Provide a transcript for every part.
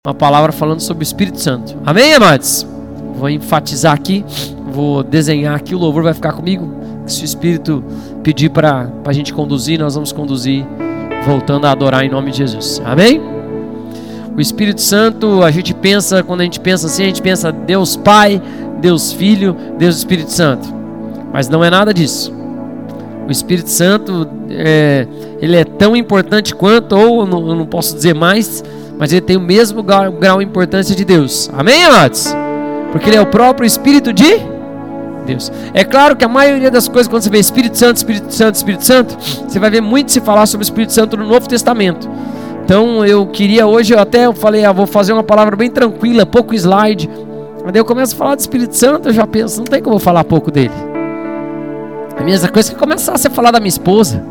uma palavra falando sobre o Espírito Santo. Amém, amados? Vou enfatizar aqui, vou desenhar aqui, o louvor vai ficar comigo. Se o Espírito pedir para a gente conduzir, nós vamos conduzir, voltando a adorar em nome de Jesus. Amém? O Espírito Santo, a gente pensa, quando a gente pensa assim, a gente pensa Deus Pai, Deus Filho, Deus Espírito Santo. Mas não é nada disso. O Espírito Santo, ele é tão importante quanto, ou eu não posso dizer mais, mas ele tem o mesmo grau de importância de Deus. Amém, amados? Porque ele é o próprio Espírito de Deus. É claro que a maioria das coisas, quando você vê Espírito Santo, Espírito Santo, Espírito Santo, você vai ver muito se falar sobre o Espírito Santo no Novo Testamento. Então eu queria hoje, eu falei, vou fazer uma palavra bem tranquila, pouco slide. Mas daí eu começo a falar do Espírito Santo, eu já penso, não tem como eu falar pouco dele. A mesma coisa que começar a ser falar da minha esposa.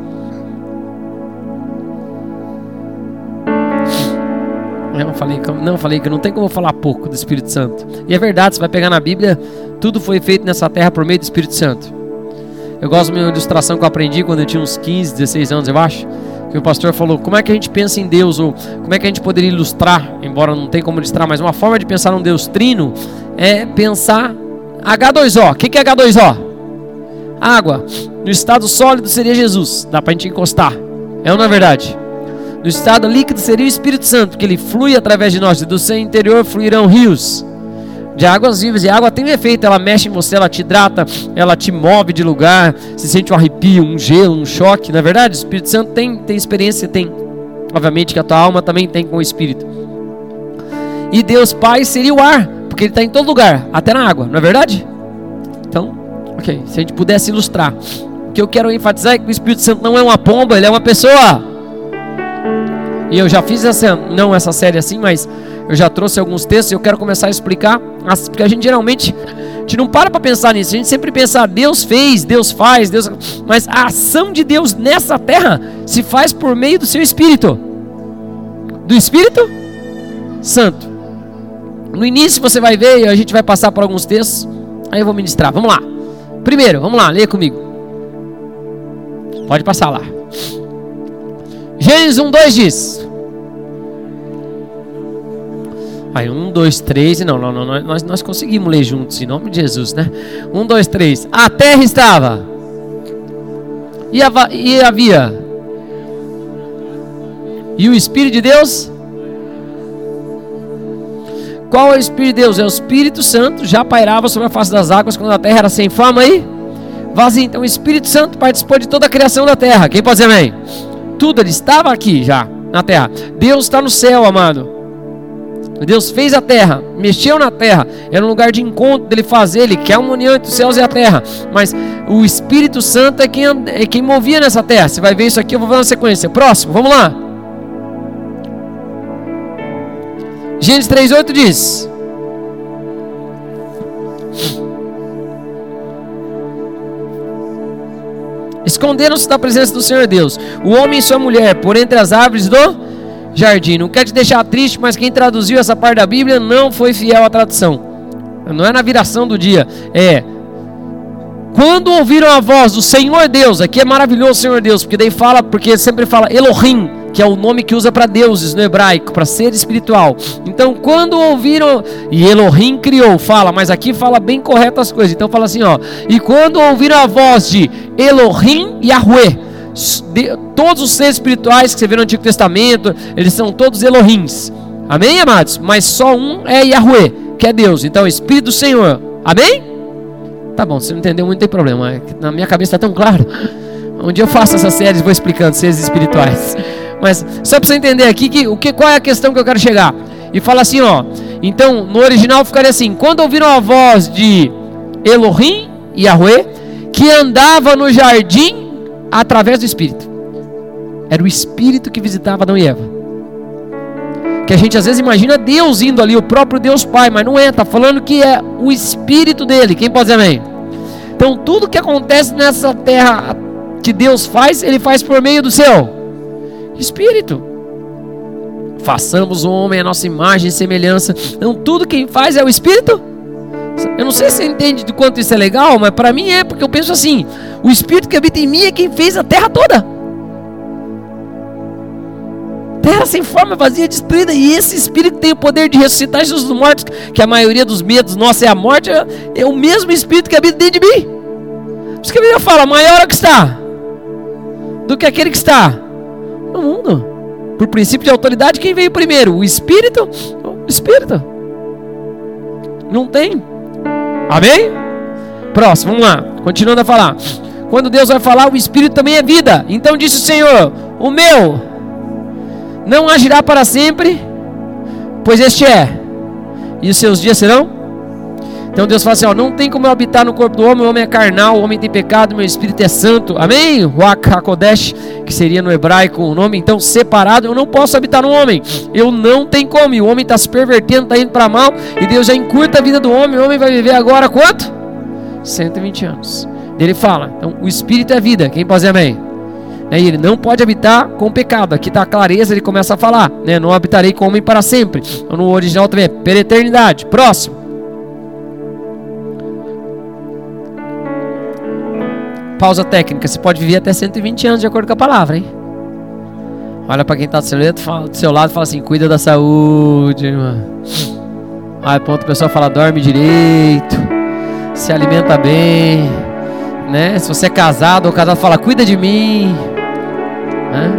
Eu falei que não tem como falar pouco do Espírito Santo. E é verdade, você vai pegar na Bíblia, tudo foi feito nessa terra por meio do Espírito Santo. Eu gosto de uma ilustração que eu aprendi quando eu tinha uns 15, 16 anos, eu acho. Que o pastor falou, como é que a gente pensa em Deus? Ou como é que a gente poderia ilustrar, embora não tenha como ilustrar, mas uma forma de pensar num Deus trino é pensar H2O. O que é H2O? Água. No estado sólido seria Jesus, dá pra gente encostar. É ou não é verdade? No estado líquido seria o Espírito Santo, que ele flui através de nós. E do seu interior fluirão rios de águas vivas. E a água tem um efeito, ela mexe em você, ela te hidrata, ela te move de lugar. Você sente um arrepio, um gelo, um choque. Não é verdade? O Espírito Santo tem experiência, tem. Obviamente que a tua alma também tem com o Espírito. E Deus Pai seria o ar, porque ele está em todo lugar, até na água, não é verdade? Então, ok, se a gente pudesse ilustrar. O que eu quero enfatizar é que o Espírito Santo não é uma pomba, ele é uma pessoa. E eu já fiz essa série assim, mas eu já trouxe alguns textos e eu quero começar a explicar, porque a gente geralmente não para pensar nisso. A gente sempre pensa, Deus fez, Deus faz, mas a ação de Deus nessa terra se faz por meio do seu Espírito, do Espírito Santo. No início você vai ver, e a gente vai passar por alguns textos, aí eu vou ministrar. Vamos lá. Primeiro, vamos lá, leia comigo. Pode passar lá. Gênesis 1:2 diz. Aí 1, 2, 3. Não, nós conseguimos ler juntos, em nome de Jesus, né? 1, 2, 3. A terra estava. E havia. E o Espírito de Deus? Qual é o Espírito de Deus? É o Espírito Santo, já pairava sobre a face das águas quando a terra era sem forma e vazia. Então o Espírito Santo participou de toda a criação da terra. Quem pode dizer amém? Tudo, ele estava aqui já na terra. Deus está no céu, amado. Deus fez a terra, mexeu na terra. Era um lugar de encontro dele fazer. Ele quer uma união entre os céus e a terra. Mas o Espírito Santo é quem movia nessa terra. Você vai ver isso aqui, eu vou ver na sequência. Próximo, vamos lá. Gênesis 3:8 diz. Esconderam-se da presença do Senhor Deus, o homem e sua mulher, por entre as árvores do jardim. Não quero te deixar triste, mas quem traduziu essa parte da Bíblia não foi fiel à tradução. Não é na viração do dia. Quando ouviram a voz do Senhor Deus, aqui é maravilhoso o Senhor Deus, porque sempre fala Elohim, que é o nome que usa para deuses no hebraico, para ser espiritual. Então quando ouviram, e Elohim criou, mas aqui fala bem correto as coisas. Então fala assim, e quando ouviram a voz de Elohim e Yahweh, todos os seres espirituais que você vê no Antigo Testamento, eles são todos Elohims. Amém, amados? Mas só um é Yahweh, que é Deus. Então Espírito do Senhor. Amém? Tá bom, se não entendeu muito, não tem problema. Na minha cabeça está tão claro. Um dia eu faço essa série e vou explicando seres espirituais. Mas só para você entender aqui qual é a questão que eu quero chegar. E fala assim, então no original ficaria assim: quando ouviram a voz de Elohim e Yahweh, que andava no jardim através do Espírito. Era o Espírito que visitava Adão e Eva. Que a gente às vezes imagina Deus indo ali, o próprio Deus Pai, mas não é, está falando que é o Espírito dele. Quem pode dizer amém? Então tudo que acontece nessa terra que Deus faz, ele faz por meio do seu Espírito. Façamos o homem a nossa imagem e semelhança. Então tudo quem faz é o Espírito. Eu não sei se você entende de quanto isso é legal, mas para mim é, porque eu penso assim: o Espírito que habita em mim é quem fez a terra toda. terra sem forma, vazia, destruída. E esse Espírito tem o poder de ressuscitar Jesus dos mortos, que a maioria dos medos nossos é a morte. É o mesmo Espírito que habita dentro de mim. Por isso que a Bíblia fala, maior é o que está do que aquele que está no mundo. Por princípio de autoridade, quem veio primeiro? O Espírito? O Espírito. Não tem. Amém? Próximo, vamos lá. Continuando a falar. Quando Deus vai falar, o Espírito também é vida. Então disse o Senhor, o meu não agirá para sempre, pois este é, e os seus dias serão. Então Deus fala assim, ó, não tem como eu habitar no corpo do homem, o homem é carnal, o homem tem pecado, meu Espírito é santo. Amém? Ruach HaKodesh, que seria no hebraico o nome, então separado, eu não posso habitar no homem. Eu não tenho como, e o homem está se pervertendo, está indo para mal, e Deus já encurta a vida do homem. O homem vai viver agora quanto? 120 anos. Ele fala, então o Espírito é vida. Quem pode dizer amém? E ele não pode habitar com o pecado. Aqui está a clareza, ele começa a falar, né? Não habitarei com o homem para sempre. Então, no original também é per eternidade. Próximo. Pausa técnica. Você pode viver até 120 anos de acordo com a palavra, hein? Olha para quem está do seu lado e fala assim, cuida da saúde, irmão. Aí ponto, o pessoal fala, dorme direito, se alimenta bem, né? Se você é casado ou casado, fala, cuida de mim, né?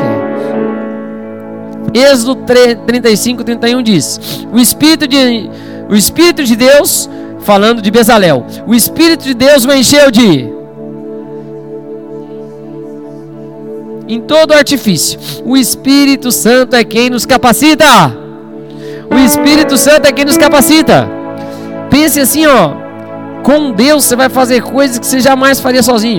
Okay. Êxodo 35, 31 diz, o Espírito de Deus, falando de Bezalel, o Espírito de Deus o encheu de... em todo artifício. O Espírito Santo é quem nos capacita. O Espírito Santo é quem nos capacita. Pense assim, ó, com Deus você vai fazer coisas que você jamais faria sozinho.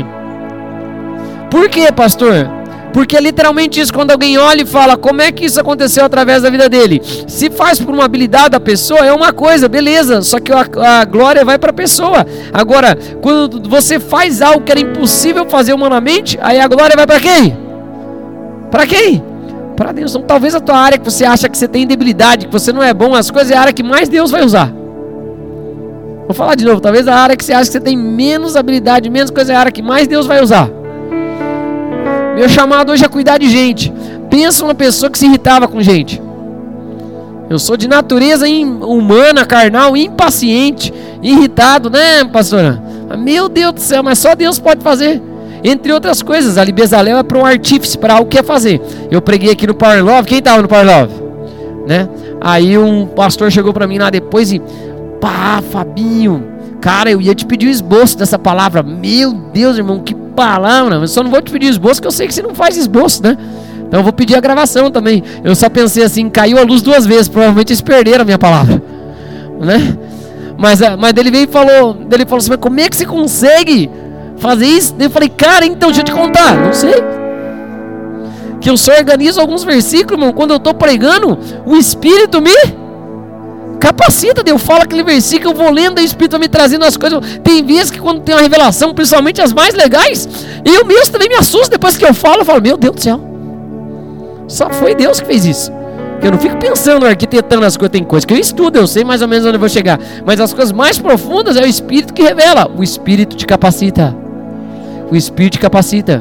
Por quê, pastor? Porque é literalmente isso. Quando alguém olha e fala, como é que isso aconteceu através da vida dele? Se faz por uma habilidade da pessoa, é uma coisa, beleza, só que a glória vai para a pessoa. Agora, quando você faz algo que era impossível fazer humanamente, aí a glória vai para quem? Para quem? Para Deus. Então talvez a tua área que você acha que você tem debilidade, que você não é bom, as coisas é a área que mais Deus vai usar. Vou falar de novo, talvez a área que você acha que você tem menos habilidade, menos coisa, é a área que mais Deus vai usar. Meu chamado hoje é cuidar de gente. Pensa uma pessoa que se irritava com gente. Eu sou de natureza humana, carnal, impaciente, irritado, né, pastora? Meu Deus do céu, mas só Deus pode fazer. Entre outras coisas, ali Bezalel é para um artífice, para algo que quer fazer. Eu preguei aqui no Power Love. Quem estava no Power Love? Né? Aí um pastor chegou para mim lá depois e... pá, Fabinho, cara, eu ia te pedir o esboço dessa palavra. Meu Deus, irmão, que palavra. Eu só não vou te pedir o esboço, porque eu sei que você não faz esboço, né? Então eu vou pedir a gravação também. Eu só pensei assim, caiu a luz 2 vezes. Provavelmente eles perderam a minha palavra, né? Mas ele veio e falou, assim, mas como é que você consegue fazer isso? Eu falei, cara, então deixa eu te contar. Não sei. Que eu só organizo alguns versículos, irmão. Quando eu estou pregando, o Espírito me capacita. Eu falo aquele versículo, eu vou lendo, e o Espírito vai me trazendo as coisas. Tem vezes que quando tem uma revelação, principalmente as mais legais, eu mesmo também me assusto. Depois que eu falo, meu Deus do céu, só foi Deus que fez isso. Eu não fico pensando, arquitetando as coisas. Tem coisas que eu estudo, eu sei mais ou menos onde eu vou chegar, mas as coisas mais profundas é o Espírito que revela. O Espírito te capacita. O Espírito te capacita.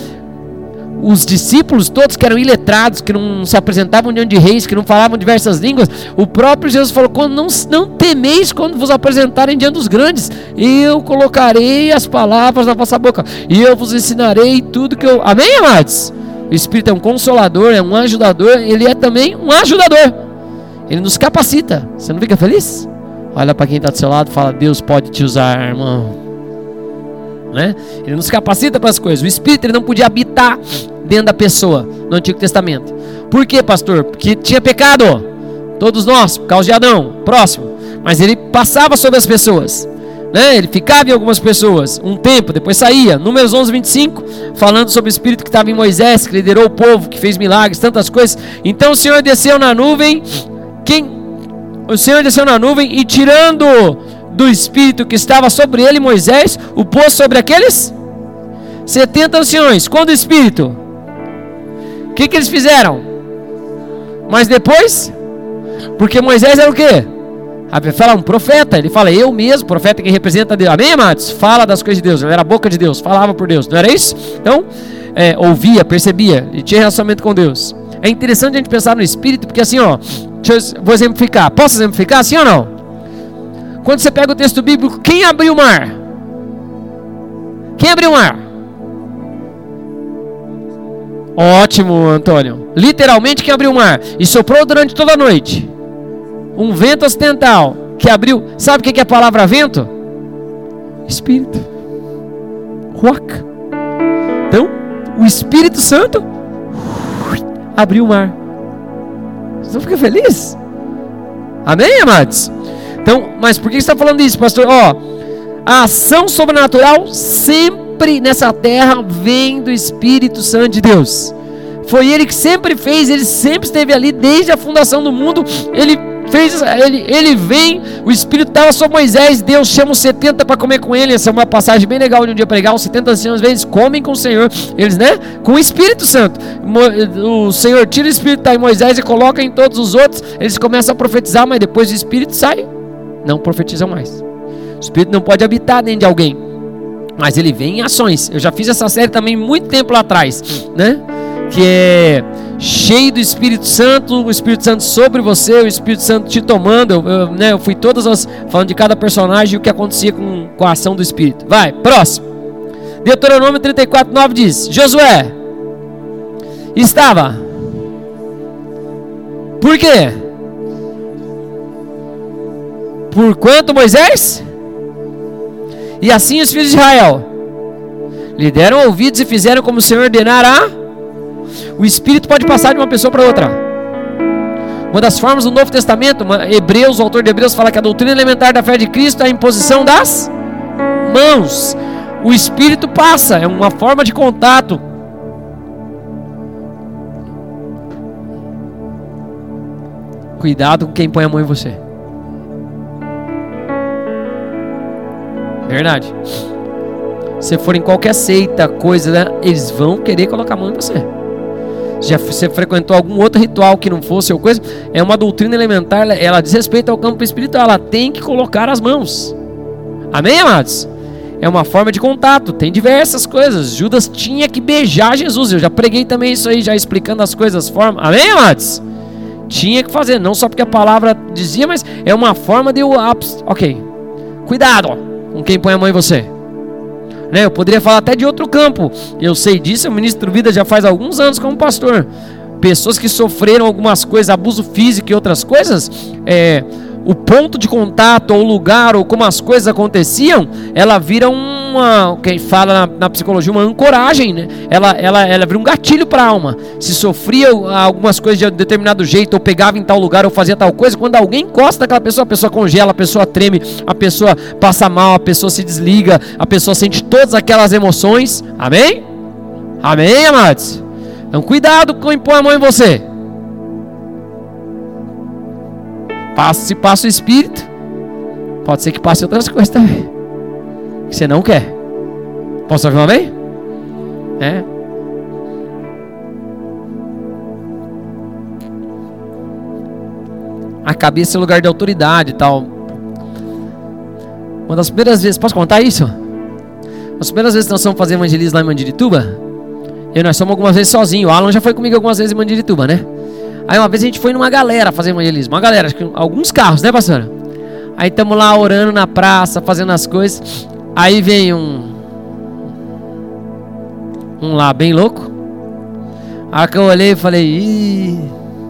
Os discípulos todos que eram iletrados, que não se apresentavam diante de reis, que não falavam diversas línguas, o próprio Jesus falou, não temeis quando vos apresentarem diante dos grandes, eu colocarei as palavras na vossa boca, e eu vos ensinarei tudo que eu... Amém, amados? O Espírito é um consolador, é um ajudador, ele é também um ajudador, ele nos capacita. Você não fica feliz? Olha para quem está do seu lado e fala, Deus pode te usar, irmão. Né? Ele nos capacita para as coisas. O Espírito ele não podia habitar dentro da pessoa no Antigo Testamento. Por quê, pastor? Porque tinha pecado, todos nós, por causa de Adão. Próximo. Mas ele passava sobre as pessoas, né? Ele ficava em algumas pessoas um tempo, depois saía. Números 11, 25, falando sobre o Espírito que estava em Moisés, que liderou o povo, que fez milagres, tantas coisas. Então o Senhor desceu na nuvem. O Senhor desceu na nuvem e tirando do Espírito que estava sobre ele, Moisés, o pôs sobre aqueles 70 anciões. Quando o Espírito, o que eles fizeram? Mas depois, porque Moisés era o quê? Fala um profeta, ele fala, eu mesmo, profeta que representa Deus. Amém, amados? Fala das coisas de Deus, ele era a boca de Deus, falava por Deus, não era isso? Então, ouvia, percebia, e tinha relacionamento com Deus. É interessante a gente pensar no Espírito, porque assim, ó, vou exemplificar. Posso exemplificar, sim ou não? Quando você pega o texto bíblico, quem abriu o mar? Quem abriu o mar? Ótimo, Antônio. Literalmente, quem abriu o mar? E soprou durante toda a noite. Um vento ocidental que abriu. Sabe o que é a palavra vento? Espírito. Ruach. Então, o Espírito Santo abriu o mar. Você fica feliz? Amém, amados? Então, mas por que você está falando isso, pastor? Ó, a ação sobrenatural sempre nessa terra vem do Espírito Santo de Deus. Foi Ele que sempre fez, Ele sempre esteve ali desde a fundação do mundo. Ele fez, ele vem, o Espírito estava sobre Moisés, Deus chama os 70 para comer com ele. Essa é uma passagem bem legal de um dia pregar. Os 70 anciãos vezes comem com o Senhor, eles, né, com o Espírito Santo. O Senhor tira o Espírito tá em Moisés e coloca em todos os outros. Eles começam a profetizar, mas depois o Espírito sai, não profetizam mais. O Espírito não pode habitar dentro de alguém, mas ele vem em ações. Eu já fiz essa série também muito tempo lá atrás, né, que é cheio do Espírito Santo, o Espírito Santo sobre você, o Espírito Santo te tomando. Eu fui falando de cada personagem e o que acontecia com a ação do Espírito. Vai, próximo. Deuteronômio 34:9 diz: Josué estava. Por quê? Porquanto Moisés e assim os filhos de Israel lhe deram ouvidos e fizeram como o Senhor ordenara. O Espírito pode passar de uma pessoa para outra. Uma das formas do Novo Testamento, Hebreus, o autor de Hebreus fala que a doutrina elementar da fé de Cristo é a imposição das mãos. O Espírito passa, é uma forma de contato. Cuidado com quem põe a mão em você. Verdade. Se for em qualquer seita, coisa, né, eles vão querer colocar a mão em você. Já você frequentou algum outro ritual que não fosse ou coisa, é uma doutrina elementar, ela diz respeito ao campo espiritual, ela tem que colocar as mãos. Amém, amados? É uma forma de contato, tem diversas coisas. Judas tinha que beijar Jesus, eu já preguei também isso aí, já explicando as coisas, formas. Amém, amados? Tinha que fazer, não só porque a palavra dizia, mas é uma forma de ok, cuidado com quem põe a mão em você. Eu poderia falar até de outro campo. Eu sei disso, eu ministro vida já faz alguns anos como pastor. Pessoas que sofreram algumas coisas, abuso físico e outras coisas, o ponto de contato, ou o lugar, ou como as coisas aconteciam, ela vira quem fala na psicologia, uma ancoragem, né? Ela vira um gatilho para a alma. Se sofria algumas coisas de determinado jeito, ou pegava em tal lugar, ou fazia tal coisa, quando alguém encosta naquela pessoa, a pessoa congela, a pessoa treme, a pessoa passa mal, a pessoa se desliga, a pessoa sente todas aquelas emoções. Amém? Amém, amados? Então cuidado com quem põe a mão em você. Se passa o Espírito, pode ser que passe outras coisas também que você não quer. Posso ouvir um amém? A cabeça é o lugar de autoridade e tal. Uma das primeiras vezes, posso contar isso? Uma das primeiras vezes que nós fomos fazer evangelismo lá em Mandirituba, nós fomos algumas vezes sozinhos. O Alan já foi comigo algumas vezes em Mandirituba, né? Aí uma vez a gente foi numa galera fazer evangelismo. Uma galera, acho que alguns carros, né, pastora? Aí estamos lá orando na praça, fazendo as coisas. Aí vem um lá bem louco. Aí que eu olhei e falei: ih,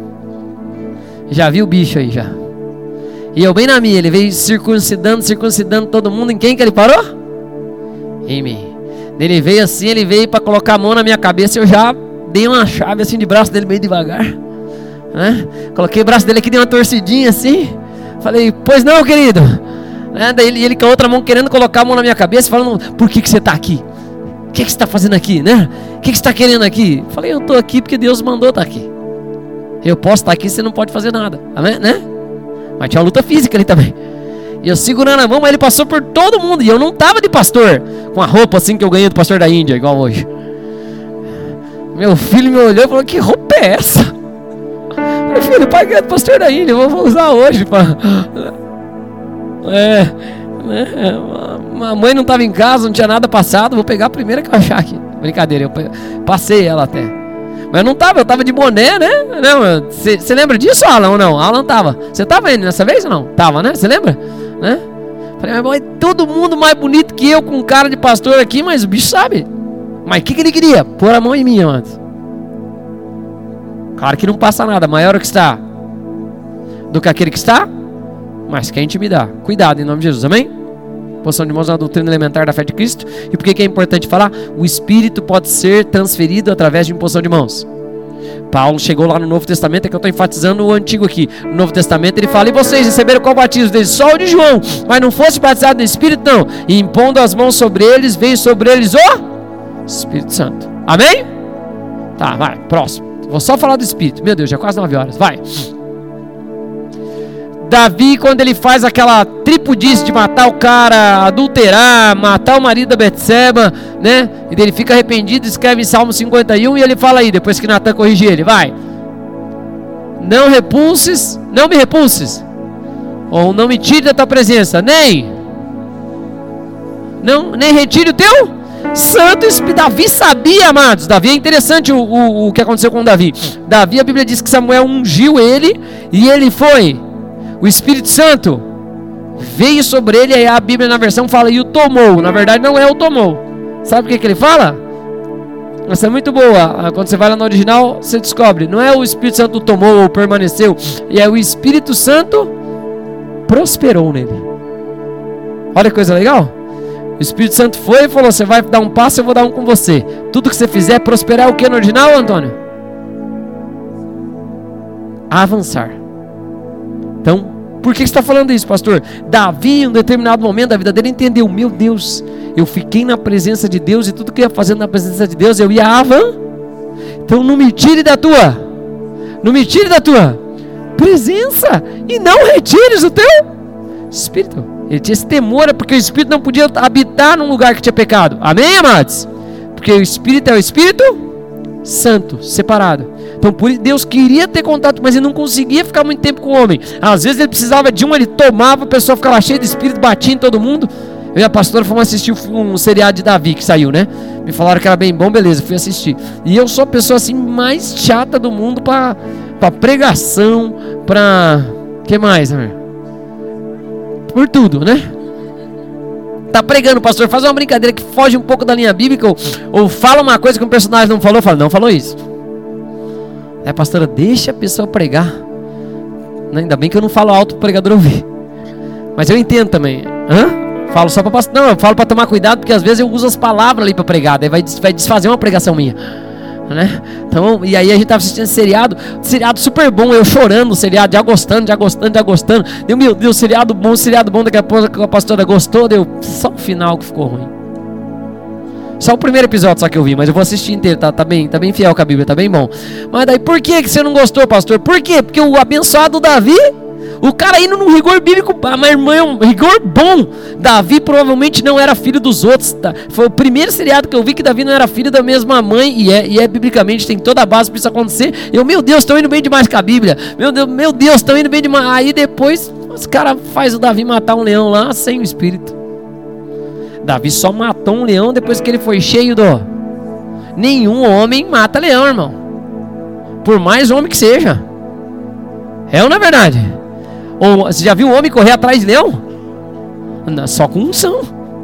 já vi o bicho aí já. E eu bem na minha, ele veio circuncidando todo mundo. Em quem que ele parou? Em mim. Ele veio assim, ele veio para colocar a mão na minha cabeça. Eu já dei uma chave assim de braço dele meio devagar, né? Coloquei o braço dele aqui, dei uma torcidinha assim. Falei: pois não, querido, né? Daí ele com a outra mão querendo colocar a mão na minha cabeça, falando: por que você está aqui? O que você está fazendo aqui, né? O que você está querendo aqui? Falei: eu estou aqui porque Deus mandou estar aqui. Eu posso estar aqui, você não pode fazer nada, amém, né? Mas tinha uma luta física ali também. E eu segurando a mão, mas ele passou por todo mundo. E eu não estava de pastor, com a roupa assim que eu ganhei do pastor da Índia, igual hoje. Meu filho me olhou e falou: que roupa é essa? Meu filho, o pai ganhou do pastor da Índia, eu vou usar hoje. A mãe não estava em casa, não tinha nada passado, vou pegar a primeira que eu achar aqui. Brincadeira, eu passei ela até. Mas eu não tava, eu tava de boné, né? Você lembra disso, Alan, ou não? Alan tava. Você tava indo nessa vez ou não? Tava, né? Você lembra? Né? Falei, mas todo mundo mais bonito que eu, com cara de pastor aqui, mas o bicho sabe. Mas o que ele queria? Pôr a mão em mim, amados. Claro que não passa nada, maior o que está do que aquele que está, mas quer intimidar. Cuidado em nome de Jesus, amém? Posição de mãos na doutrina elementar da fé de Cristo. E por que é importante falar? O Espírito pode ser transferido através de imposição de mãos. Paulo chegou lá no Novo Testamento, é que eu estou enfatizando o Antigo aqui. No Novo Testamento ele fala, e vocês receberam qual batismo deles? Só o de João, mas não fosse batizado no Espírito, não. E impondo as mãos sobre eles, veio sobre eles o Espírito Santo. Amém? Tá, vai, próximo. Vou só falar do Espírito. Meu Deus, já é quase 9 horas, vai. Davi, quando ele faz aquela tripudice de matar o cara, adulterar, matar o marido da Betseba, né? E ele fica arrependido, escreve em Salmo 51 e ele fala aí, depois que Natan corrige ele, vai. Não me repulses, ou não me tire da tua presença, nem retire o teu Santo Espírito. Davi sabia, amados. Davi é interessante o que aconteceu com Davi. Davi, a Bíblia diz que Samuel ungiu ele e ele foi. O Espírito Santo veio sobre ele, aí a Bíblia na versão fala, e o tomou. Na verdade não é o tomou. Sabe o que ele fala? Essa é muito boa. Quando você vai lá no original, você descobre. Não é o Espírito Santo tomou ou permaneceu. E é o Espírito Santo prosperou nele. Olha que coisa legal. O Espírito Santo foi e falou, você vai dar um passo, eu vou dar um com você. Tudo que você fizer prosperar, o que no original, Antônio? Avançar. Então, por que você está falando isso, pastor? Davi, em um determinado momento da vida dele, entendeu, meu Deus, eu fiquei na presença de Deus e tudo que eu ia fazendo na presença de Deus, eu ia avançar. Então não me tire da tua presença e não retires o teu Espírito. Ele tinha esse temor, porque o Espírito não podia habitar num lugar que tinha pecado. Amém, amados? Porque o Espírito é o Espírito Santo, separado. Então por isso Deus queria ter contato, mas ele não conseguia ficar muito tempo com o homem. Às vezes ele precisava de ele tomava, a pessoa ficava cheia de Espírito, batia em todo mundo. Eu e a pastora fomos assistir um seriado de Davi que saiu, né? Me falaram que era bem bom, beleza, fui assistir. E eu sou a pessoa assim mais chata do mundo para pregação, para... que mais, amor? Por tudo, né? Tá pregando, pastor, faz uma brincadeira que foge um pouco da linha bíblica, ou fala uma coisa que um personagem não falou, fala, não falou isso. Aí a pastora, deixa a pessoa pregar. Ainda bem que eu não falo alto pro pregador ouvir. Mas eu entendo também. Falo só pra pastor. Não, eu falo pra tomar cuidado, porque às vezes eu uso as palavras ali pra pregar, daí vai desfazer uma pregação minha, né? Então, e aí a gente tava assistindo esse seriado super bom, eu chorando, o seriado, já gostando. Deu, meu Deus, seriado bom, daqui a pouco a pastora gostou, deu só o final que ficou ruim. Só o primeiro episódio só que eu vi, mas eu vou assistir inteiro, tá bem fiel com a Bíblia, tá bem bom. Mas daí, por que você não gostou, pastor? Por quê? Porque o abençoado Davi, o cara indo num rigor bíblico, mas irmão, é um rigor bom. Davi provavelmente não era filho dos outros, tá? Foi o primeiro seriado que eu vi que Davi não era filho da mesma mãe, e é biblicamente, tem toda a base para isso acontecer. Meu Deus, estão indo bem demais com a Bíblia. Meu Deus, estão indo bem demais. Aí depois, os caras fazem o Davi matar um leão lá, sem o Espírito. Davi só matou um leão depois que ele foi cheio do... Nenhum homem mata leão, irmão. Por mais homem que seja. É ou não é verdade? Ou você já viu um homem correr atrás de leão? Só com unção.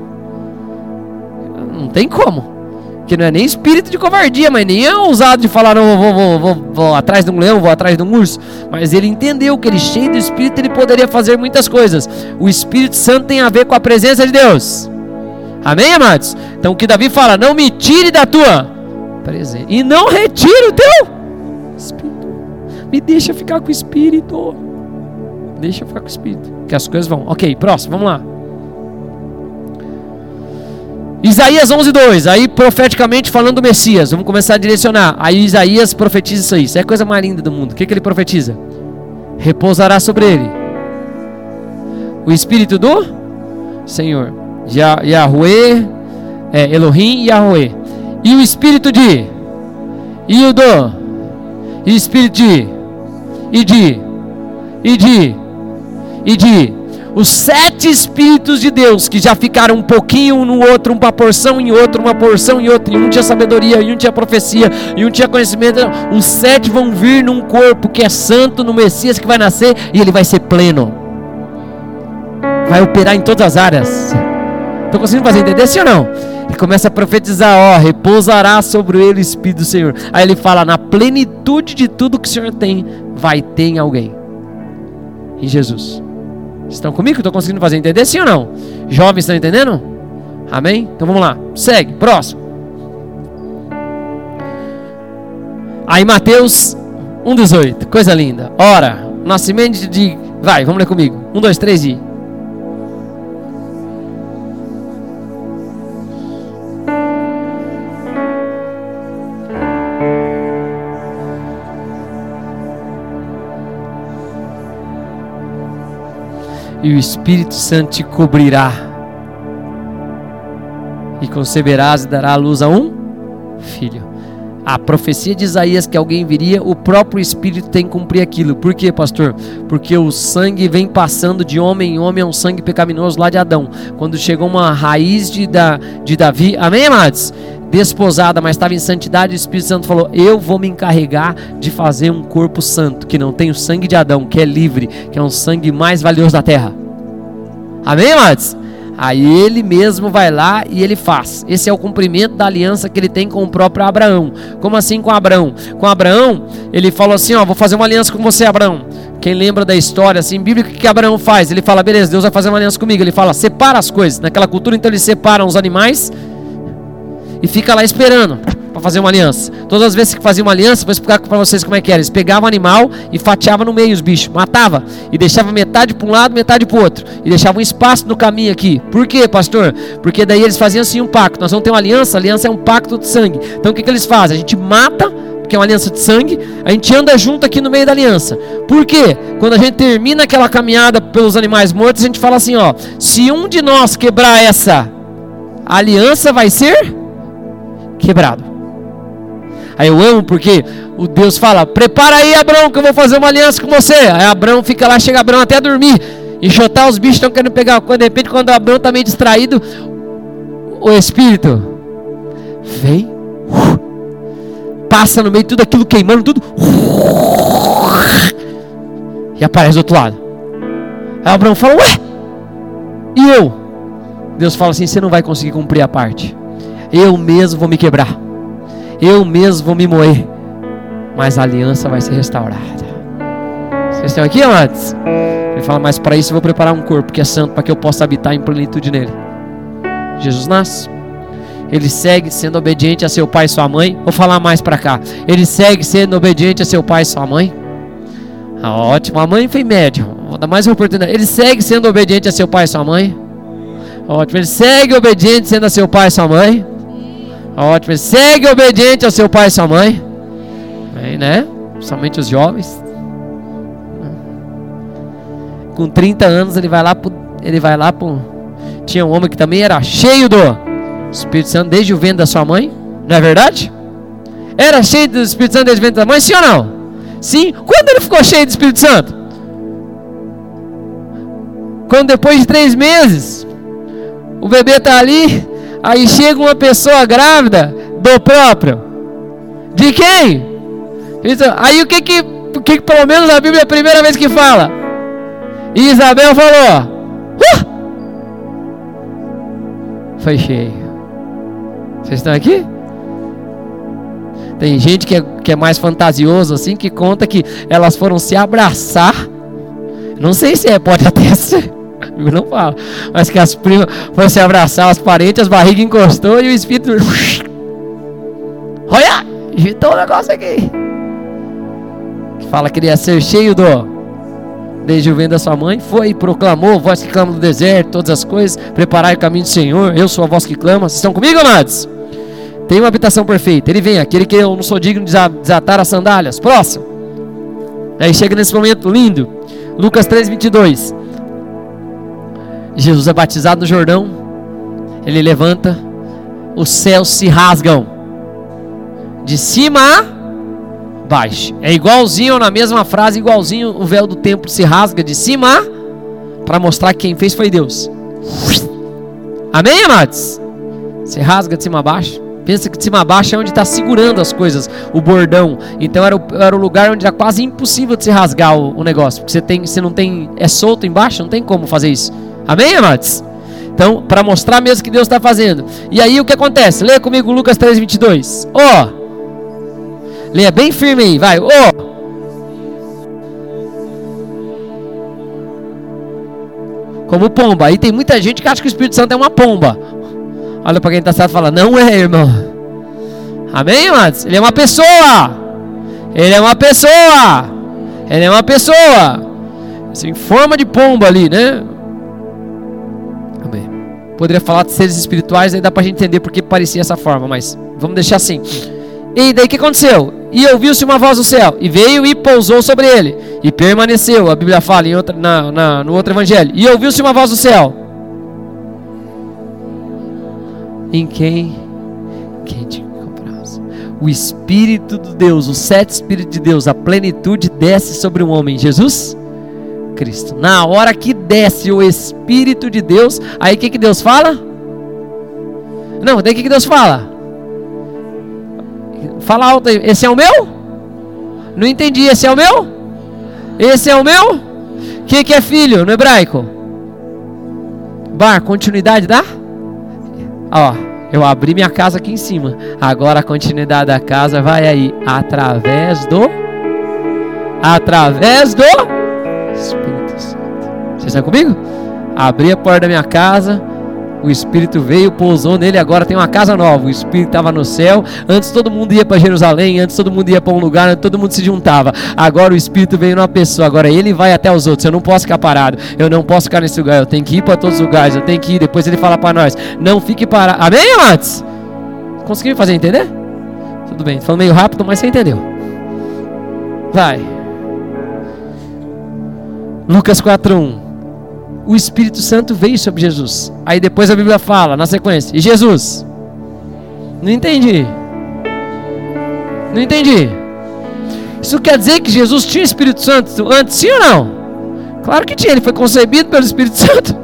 Não tem como. Que não é nem espírito de covardia, mas nem é ousado de falar, não, vou atrás de um leão, vou atrás de um urso. Mas ele entendeu que ele, cheio do Espírito, ele poderia fazer muitas coisas. O Espírito Santo tem a ver com a presença de Deus. Amém, amados? Então o que Davi fala, não me tire da tua presença e não retire o teu Espírito. Me deixa ficar com o Espírito. Deixa eu ficar com o Espírito, que as coisas vão. Ok, próximo, vamos lá. Isaías 11:2, aí profeticamente falando do Messias. Vamos começar a direcionar. Aí Isaías profetiza isso aí. Isso é a coisa mais linda do mundo. O que ele profetiza? Repousará sobre ele o Espírito do Senhor, Yahweh, Elohim e Yahweh. E o Espírito de e o do e o Espírito de Os 7 Espíritos de Deus, que já ficaram um pouquinho no outro, uma porção em outro, uma porção em outro, e um tinha sabedoria, e um tinha profecia, e um tinha conhecimento, os 7 vão vir num corpo que é santo, no Messias que vai nascer, e ele vai ser pleno, vai operar em todas as áreas. Estou conseguindo fazer entender, sim ou não? Ele começa a profetizar, repousará sobre ele o Espírito do Senhor. Aí ele fala, na plenitude de tudo que o Senhor tem, vai ter em alguém, em Jesus. Estão comigo? Estou conseguindo fazer entender, sim ou não? Jovens, estão entendendo? Amém? Então vamos lá, segue, próximo. Aí Mateus 1,18, coisa linda. Ora, nascimento de... Vai, vamos ler comigo. 1, 2, 3 e... E o Espírito Santo te cobrirá, e conceberás e dará à luz a um filho. A profecia de Isaías que alguém viria, o próprio Espírito tem que cumprir aquilo. Por quê, pastor? Porque o sangue vem passando de homem em homem, é um sangue pecaminoso lá de Adão. Quando chegou uma raiz de Davi, amém, amados? Desposada, mas estava em santidade, o Espírito Santo falou, eu vou me encarregar de fazer um corpo santo, que não tem o sangue de Adão, que é livre, que é um sangue mais valioso da terra. Amém, amados? Aí ele mesmo vai lá e ele faz. Esse é o cumprimento da aliança que ele tem com o próprio Abraão. Como assim com Abraão? Com Abraão, ele falou assim, vou fazer uma aliança com você, Abraão. Quem lembra da história assim bíblica, o que Abraão faz? Ele fala, beleza, Deus vai fazer uma aliança comigo. Ele fala, separa as coisas. Naquela cultura, então, eles separam os animais e fica lá esperando para fazer uma aliança. Todas as vezes que fazia uma aliança, vou explicar para vocês como é que era. Eles pegavam o animal e fatiavam no meio os bichos, matava e deixava metade para um lado, metade para o outro, e deixava um espaço no caminho aqui. Por quê, pastor? Porque daí eles faziam assim um pacto. Nós vamos ter uma aliança, a aliança é um pacto de sangue. Então o que eles fazem? A gente mata, porque é uma aliança de sangue, a gente anda junto aqui no meio da aliança. Por quê? Quando a gente termina aquela caminhada pelos animais mortos, a gente fala assim, se um de nós quebrar essa aliança, vai ser quebrado. Aí eu amo porque o Deus fala, prepara aí, Abraão, que eu vou fazer uma aliança com você. Aí Abraão fica lá, chega Abraão até a dormir, enxotar, os bichos estão querendo pegar. De repente, quando Abraão está meio distraído, o Espírito vem, passa no meio, tudo aquilo queimando, tudo, e aparece do outro lado. Aí Abraão fala, ué, e eu? Deus fala assim, você não vai conseguir cumprir a parte. Eu mesmo vou me quebrar, eu mesmo vou me moer, mas a aliança vai ser restaurada. Vocês estão aqui, amados? Ele fala, mas para isso eu vou preparar um corpo que é santo, para que eu possa habitar em plenitude nele. Jesus nasce, ele segue sendo obediente a seu pai e sua mãe. Vou falar mais para cá. Ele segue sendo obediente a seu pai e sua mãe. Ótimo, a mãe foi médium, vou dar mais uma oportunidade. Ele segue sendo obediente a seu pai e sua mãe. Ótimo, ele segue obediente sendo a seu pai e sua mãe. Ótimo, ele segue obediente ao seu pai e sua mãe. Bem, né? Somente os jovens. Com 30 anos ele vai lá pro... Tinha um homem que também era cheio do Espírito Santo desde o ventre da sua mãe. Não é verdade? Era cheio do Espírito Santo desde o ventre da mãe, sim ou não? Sim. Quando ele ficou cheio do Espírito Santo? Quando depois de 3 meses o bebê está ali, aí chega uma pessoa grávida do próprio. De quem? Aí o que pelo menos a Bíblia é a primeira vez que fala? E Isabel falou, foi cheio. Vocês estão aqui? Tem gente que é mais fantasioso assim, que conta que elas foram se abraçar. Não sei se pode até ser, não fala, mas que as primas foram se abraçar, as parentes, as barrigas encostou e o Espírito, olha, agitou o negócio aqui. Que fala que ele ia ser cheio desde o ventre da sua mãe, foi e proclamou, voz que clama no deserto, todas as coisas, preparai o caminho do Senhor, eu sou a voz que clama. Vocês estão comigo, amados? Tem uma habitação perfeita, ele vem, aquele que eu não sou digno de desatar as sandálias. Próximo. Aí chega nesse momento lindo, Lucas 3:22. Jesus é batizado no Jordão, ele levanta, os céus se rasgam de cima a baixo. É igualzinho, na mesma frase, igualzinho o véu do templo se rasga de cima a para mostrar que quem fez foi Deus. Amém, amados? Você rasga de cima a baixo. Pensa que de cima a baixo é onde está segurando as coisas, o bordão. Então era o lugar onde era quase impossível de se rasgar o negócio, porque você não tem, é solto embaixo, não tem como fazer isso. Amém, amados? Então, para mostrar mesmo que Deus está fazendo. E aí o que acontece? Leia comigo Lucas 3:22. Leia bem firme aí, vai. Como pomba. Aí tem muita gente que acha que o Espírito Santo é uma pomba. Olha para quem está certo e fala, não é, irmão. Amém, amados? Ele é uma pessoa. Ele é uma pessoa. Ele é uma pessoa. Assim, em forma de pomba ali, né? Amém. Poderia falar de seres espirituais, aí dá para a gente entender porque parecia essa forma, mas vamos deixar assim. E daí o que aconteceu? E ouviu-se uma voz do céu, e veio e pousou sobre ele, e permaneceu. A Bíblia fala em no outro evangelho. E ouviu-se uma voz do céu. Em quem te compraz? O Espírito de Deus, o 7 Espírito de Deus, a plenitude desce sobre um homem, Jesus Cristo. Na hora que desce o Espírito de Deus, aí o que Deus fala? Não, daí o que Deus fala? Fala alto aí, esse é o meu? Não entendi, esse é o meu? Esse é o meu? O que é filho no hebraico? Continuidade da? Eu abri minha casa aqui em cima. Agora a continuidade da casa vai aí. Através do Espírito Santo. Vocês estão comigo? Abri a porta da minha casa. O Espírito veio, pousou nele. Agora tem uma casa nova. O Espírito estava no céu. Antes todo mundo ia para Jerusalém. Antes todo mundo ia para um lugar. Antes todo mundo se juntava. Agora o Espírito veio numa pessoa. Agora ele vai até os outros. Eu não posso ficar parado. Eu não posso ficar nesse lugar. Eu tenho que ir para todos os lugares. Eu tenho que ir. Depois ele fala para nós: não fique parado. Amém, amados? Conseguiu fazer entender? Tudo bem. Falando meio rápido, mas você entendeu. Vai. Lucas 4:1. O Espírito Santo veio sobre Jesus. Aí depois a Bíblia fala, na sequência, e Jesus? Não entendi. Isso quer dizer que Jesus tinha Espírito Santo antes, sim ou não? Claro que tinha, ele foi concebido pelo Espírito Santo.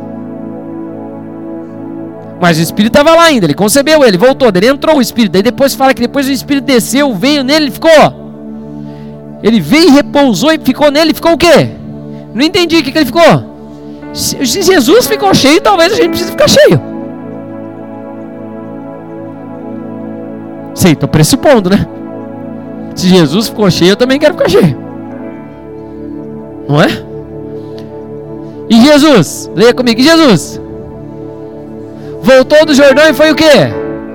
Mas o Espírito estava lá ainda, ele concebeu ele, voltou, ele entrou o Espírito. Daí depois fala que depois o Espírito desceu, veio nele, ele ficou. Ele veio e repousou e ficou nele, ficou o quê? Não entendi o que ele ficou. Se Jesus ficou cheio, talvez a gente precise ficar cheio. Sei, estou pressupondo, né? Se Jesus ficou cheio, eu também quero ficar cheio. Não é? E Jesus? Leia comigo. E Jesus? Voltou do Jordão e foi o quê?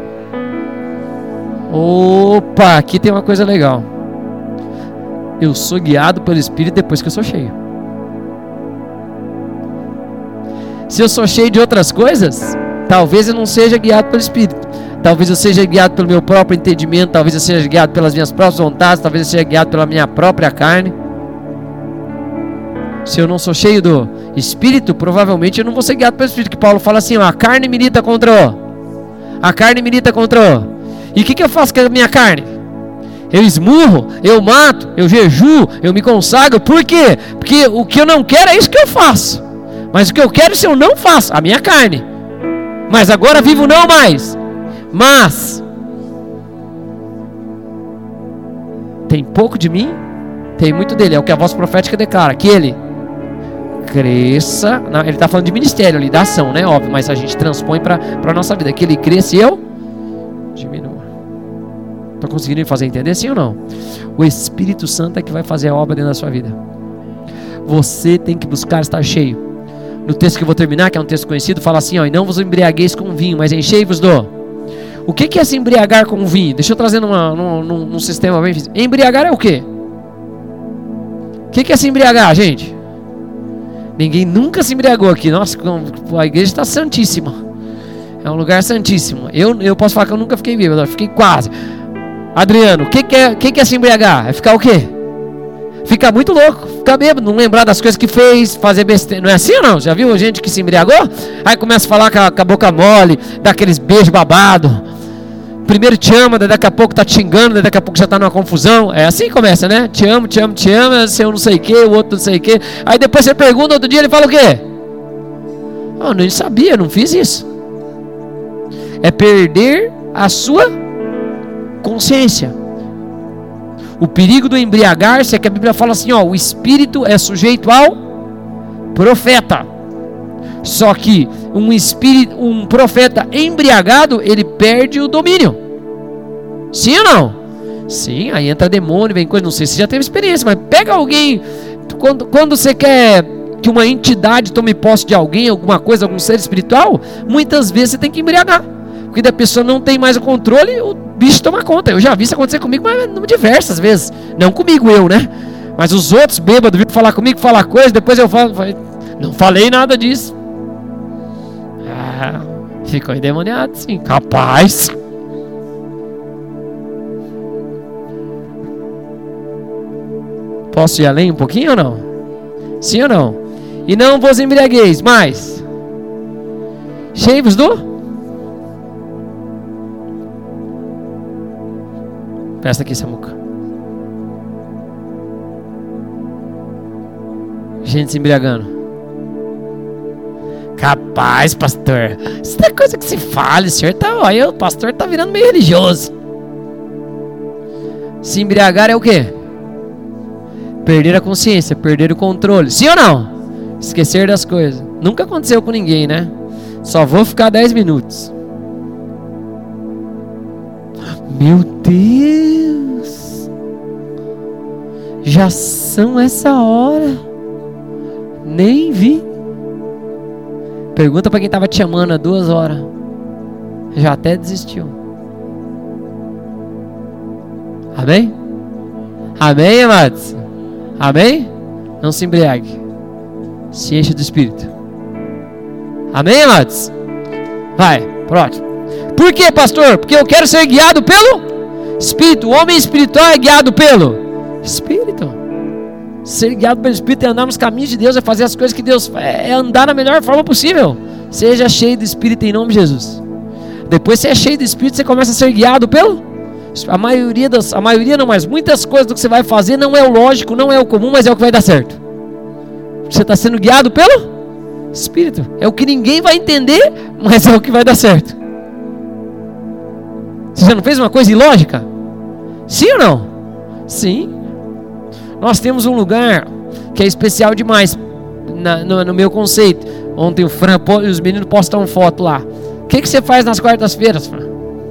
Opa, aqui tem uma coisa legal. Eu sou guiado pelo Espírito depois que eu sou cheio. Se eu sou cheio de outras coisas, talvez eu não seja guiado pelo Espírito. Talvez eu seja guiado pelo meu próprio entendimento. Talvez eu seja guiado pelas minhas próprias vontades. Talvez eu seja guiado pela minha própria carne. Se eu não sou cheio do Espírito, provavelmente eu não vou ser guiado pelo Espírito. Que Paulo fala assim, a carne milita contra o... E o que eu faço com a minha carne? Eu esmurro, eu mato, eu jejuo, eu me consagro. Por quê? Porque o que eu não quero é isso que eu faço. Mas o que eu quero, se eu não faço, a minha carne. Mas agora vivo não mais. Mas tem pouco de mim, tem muito dele. É o que a voz profética declara, que ele cresça. Ele está falando de ministério ali, da ação, né? Óbvio, mas a gente transpõe para a nossa vida. Que ele cresça e eu diminua. Estou conseguindo me fazer entender, sim ou não? O Espírito Santo é que vai fazer a obra dentro da sua vida. Você tem que buscar estar cheio. No texto que eu vou terminar, que é um texto conhecido, fala assim, e não vos embriagueis com vinho, mas enchei-vos do... O que é se embriagar com vinho? Deixa eu trazer num sistema bem... Embriagar é o quê? O que é se embriagar, gente? Ninguém nunca se embriagou aqui. Nossa, a igreja está santíssima. É um lugar santíssimo. Eu posso falar que eu nunca fiquei bêbado, eu fiquei quase. Adriano, o que é se embriagar? É ficar o quê? Ficar muito louco, ficar bêbado, não lembrar das coisas que fez, fazer besteira. Não é assim ou não? Já viu gente que se embriagou? Aí começa a falar com a boca mole, dá aqueles beijos babados. Primeiro te ama, daqui a pouco tá te xingando, daqui a pouco já tá numa confusão. É assim que começa, né? Te amo, se eu não sei o que, o outro não sei o que. Aí depois você pergunta, outro dia ele fala o quê? Eu nem sabia, não fiz isso. É perder a sua consciência. O perigo do embriagar-se é que a Bíblia fala assim, ó, o espírito é sujeito ao profeta. Só que um profeta embriagado, ele perde o domínio. Sim ou não? Sim, aí entra demônio, vem coisa, não sei se você já teve experiência, mas pega alguém, quando você quer que uma entidade tome posse de alguém, alguma coisa, algum ser espiritual, muitas vezes você tem que embriagar, porque da pessoa não tem mais o controle, o bicho toma conta. Eu já vi isso acontecer comigo, mas diversas vezes, não comigo eu, né? Mas os outros bêbados viram falar comigo, falar coisa, depois eu falo, não falei nada disso. Ficou endemoniado, sim, capaz. Posso ir além um pouquinho ou não? Sim ou não? E não vos embriagueis, mas cheios do... Presta aqui, Samuca. Gente se embriagando. Capaz, pastor. Isso não é coisa que se fale. O senhor tá... Olha, o pastor tá virando meio religioso. Se embriagar é o quê? Perder a consciência, perder o controle. Sim ou não? Esquecer das coisas. Nunca aconteceu com ninguém, né? Só vou ficar 10 minutos. Meu Deus! Já são essa hora. Nem vi. Pergunta pra quem tava te chamando há 2 horas. Já até desistiu. Amém? Amém, amados? Amém? Não se embriague. Se enche do Espírito. Amém, amados? Vai, próximo. Por quê, pastor? Porque eu quero ser guiado pelo Espírito. O homem espiritual é guiado pelo Espírito. Ser guiado pelo Espírito é andar nos caminhos de Deus, é fazer as coisas que Deus... É andar da melhor forma possível. Seja cheio do Espírito em nome de Jesus. Depois você é cheio do Espírito, você começa a ser guiado pelo... A maioria não, mas muitas coisas do que você vai fazer não é o lógico, não é o comum, mas é o que vai dar certo. Você está sendo guiado pelo Espírito. É o que ninguém vai entender, mas é o que vai dar certo. Você já não fez uma coisa ilógica? Sim ou não? Sim. Nós temos um lugar que é especial demais no meu conceito. Ontem o Fran e os meninos postaram foto lá. O que você faz nas quartas-feiras, Fran?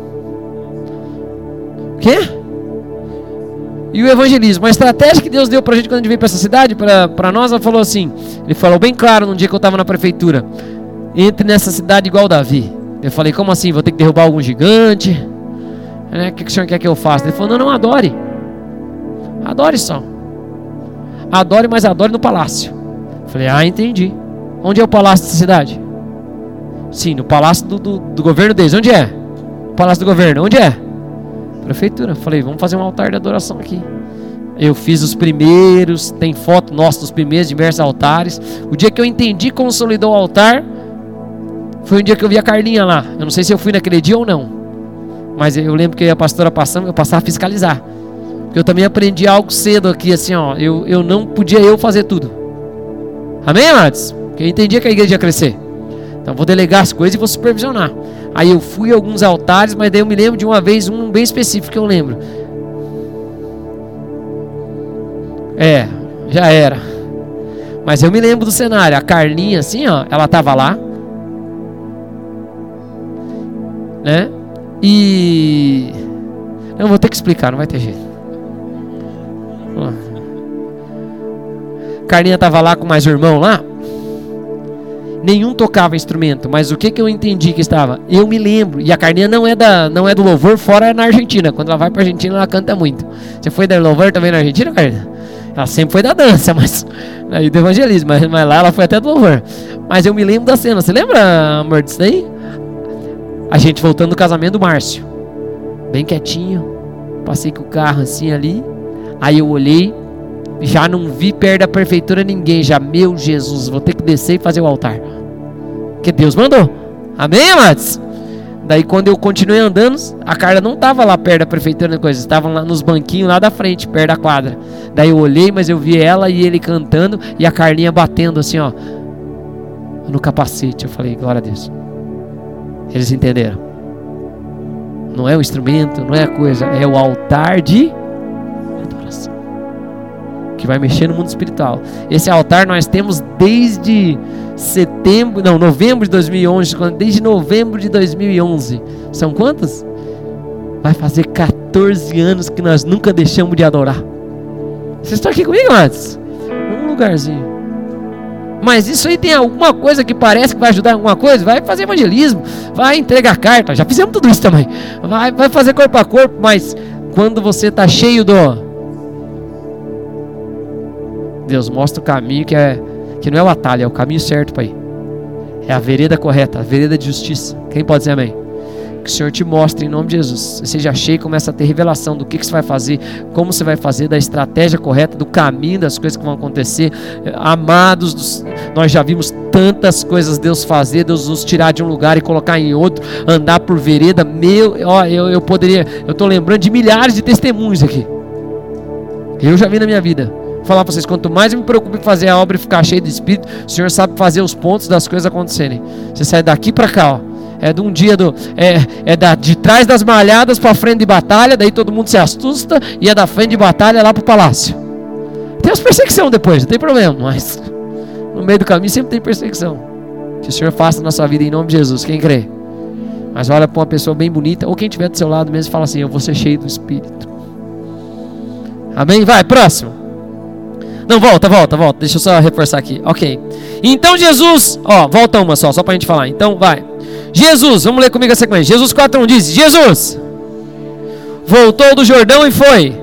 O quê? E o evangelismo, a estratégia que Deus deu pra gente quando a gente veio pra essa cidade, pra nós, ela falou assim, ele falou bem claro num dia que eu tava na prefeitura: entre nessa cidade igual Davi. Eu falei, como assim? Vou ter que derrubar algum gigante? O que o senhor quer que eu faça? Ele falou, não, adore. Adore só. Adore, mas adore no palácio. Eu falei, entendi. Onde é o palácio dessa cidade? Sim, no palácio do governo deles. Onde é? O palácio do governo, onde é? Prefeitura. Falei, vamos fazer um altar de adoração aqui. Eu fiz os primeiros, tem foto nossa dos primeiros diversos altares. O dia que eu entendi, consolidou o altar, foi um dia que eu vi a Carlinha lá. Eu não sei se eu fui naquele dia ou não, mas eu lembro que a pastora passando, eu passava a fiscalizar. Porque eu também aprendi algo cedo aqui, assim, ó. Eu não podia fazer tudo. Amém, amados? Porque eu entendia que a igreja ia crescer. Então vou delegar as coisas e vou supervisionar. Aí eu fui a alguns altares, mas daí eu me lembro de uma vez, um bem específico que eu lembro. Já era. Mas eu me lembro do cenário. A Carlinha, assim, ó, ela tava lá, né? E... eu vou ter que explicar, não vai ter jeito. Carlinha tava lá com mais um irmão lá. Nenhum tocava instrumento, mas o que eu entendi que estava? Eu me lembro, e a Carlinha não é do louvor, fora na Argentina. Quando ela vai pra Argentina, ela canta muito. Você foi da louvor também na Argentina, Carlinha? Ela sempre foi da dança, mas aí do evangelismo, mas lá ela foi até do louvor. Mas eu me lembro da cena. Você lembra, amor, disso daí? A gente voltando do casamento do Márcio, bem quietinho, passei com o carro assim ali. Aí eu olhei, já não vi perto da prefeitura ninguém. Já, meu Jesus, vou ter que descer e fazer o altar, que Deus mandou. Amém, amados? Daí quando eu continuei andando, a Carla não estava lá perto da prefeitura nem coisa, estavam lá nos banquinhos lá da frente, perto da quadra. Daí eu olhei, mas eu vi ela e ele cantando, e a Carlinha batendo assim, ó. no capacete. Eu falei, glória a Deus. Eles entenderam. Não é o instrumento, não é a coisa, é o altar de adoração que vai mexer no mundo espiritual. Esse altar nós temos desde novembro de 2011, desde novembro de 2011. São quantos? Vai fazer 14 anos que nós nunca deixamos de adorar. Vocês estão aqui comigo antes? Um lugarzinho. Mas isso aí tem alguma coisa que parece que vai ajudar em alguma coisa? Vai fazer evangelismo, vai entregar carta. Já fizemos tudo isso também. Vai fazer corpo a corpo, mas quando você está cheio do... Deus mostra o caminho que não é o atalho, é o caminho certo para ir. É a vereda correta, a vereda de justiça. Quem pode dizer amém? Que o Senhor te mostre em nome de Jesus. Você seja cheio e começa a ter revelação do que você vai fazer, como você vai fazer, da estratégia correta, do caminho das coisas que vão acontecer. Amados, nós já vimos tantas coisas Deus fazer, Deus nos tirar de um lugar e colocar em outro, andar por vereda. Eu estou lembrando de milhares de testemunhos aqui. Eu já vi na minha vida. Vou falar para vocês, quanto mais eu me preocupo em fazer a obra e ficar cheio do Espírito, o Senhor sabe fazer os pontos das coisas acontecerem. Você sai daqui para cá, ó. É de um dia de trás das malhadas para frente de batalha, daí todo mundo se assusta, e é da frente de batalha lá para o palácio. Tem as perseguições depois, não tem problema, mas no meio do caminho sempre tem perseguição. Que o Senhor faça na sua vida em nome de Jesus, quem crê. Mas olha para uma pessoa bem bonita, ou quem estiver do seu lado mesmo, fala assim, eu vou ser cheio do Espírito. Amém? Vai, próximo. Não, volta, deixa eu só reforçar aqui, ok. Então Jesus, volta uma só pra gente falar, então vai. Jesus, vamos ler comigo a sequência. Jesus 4:1 diz, Jesus voltou do Jordão e foi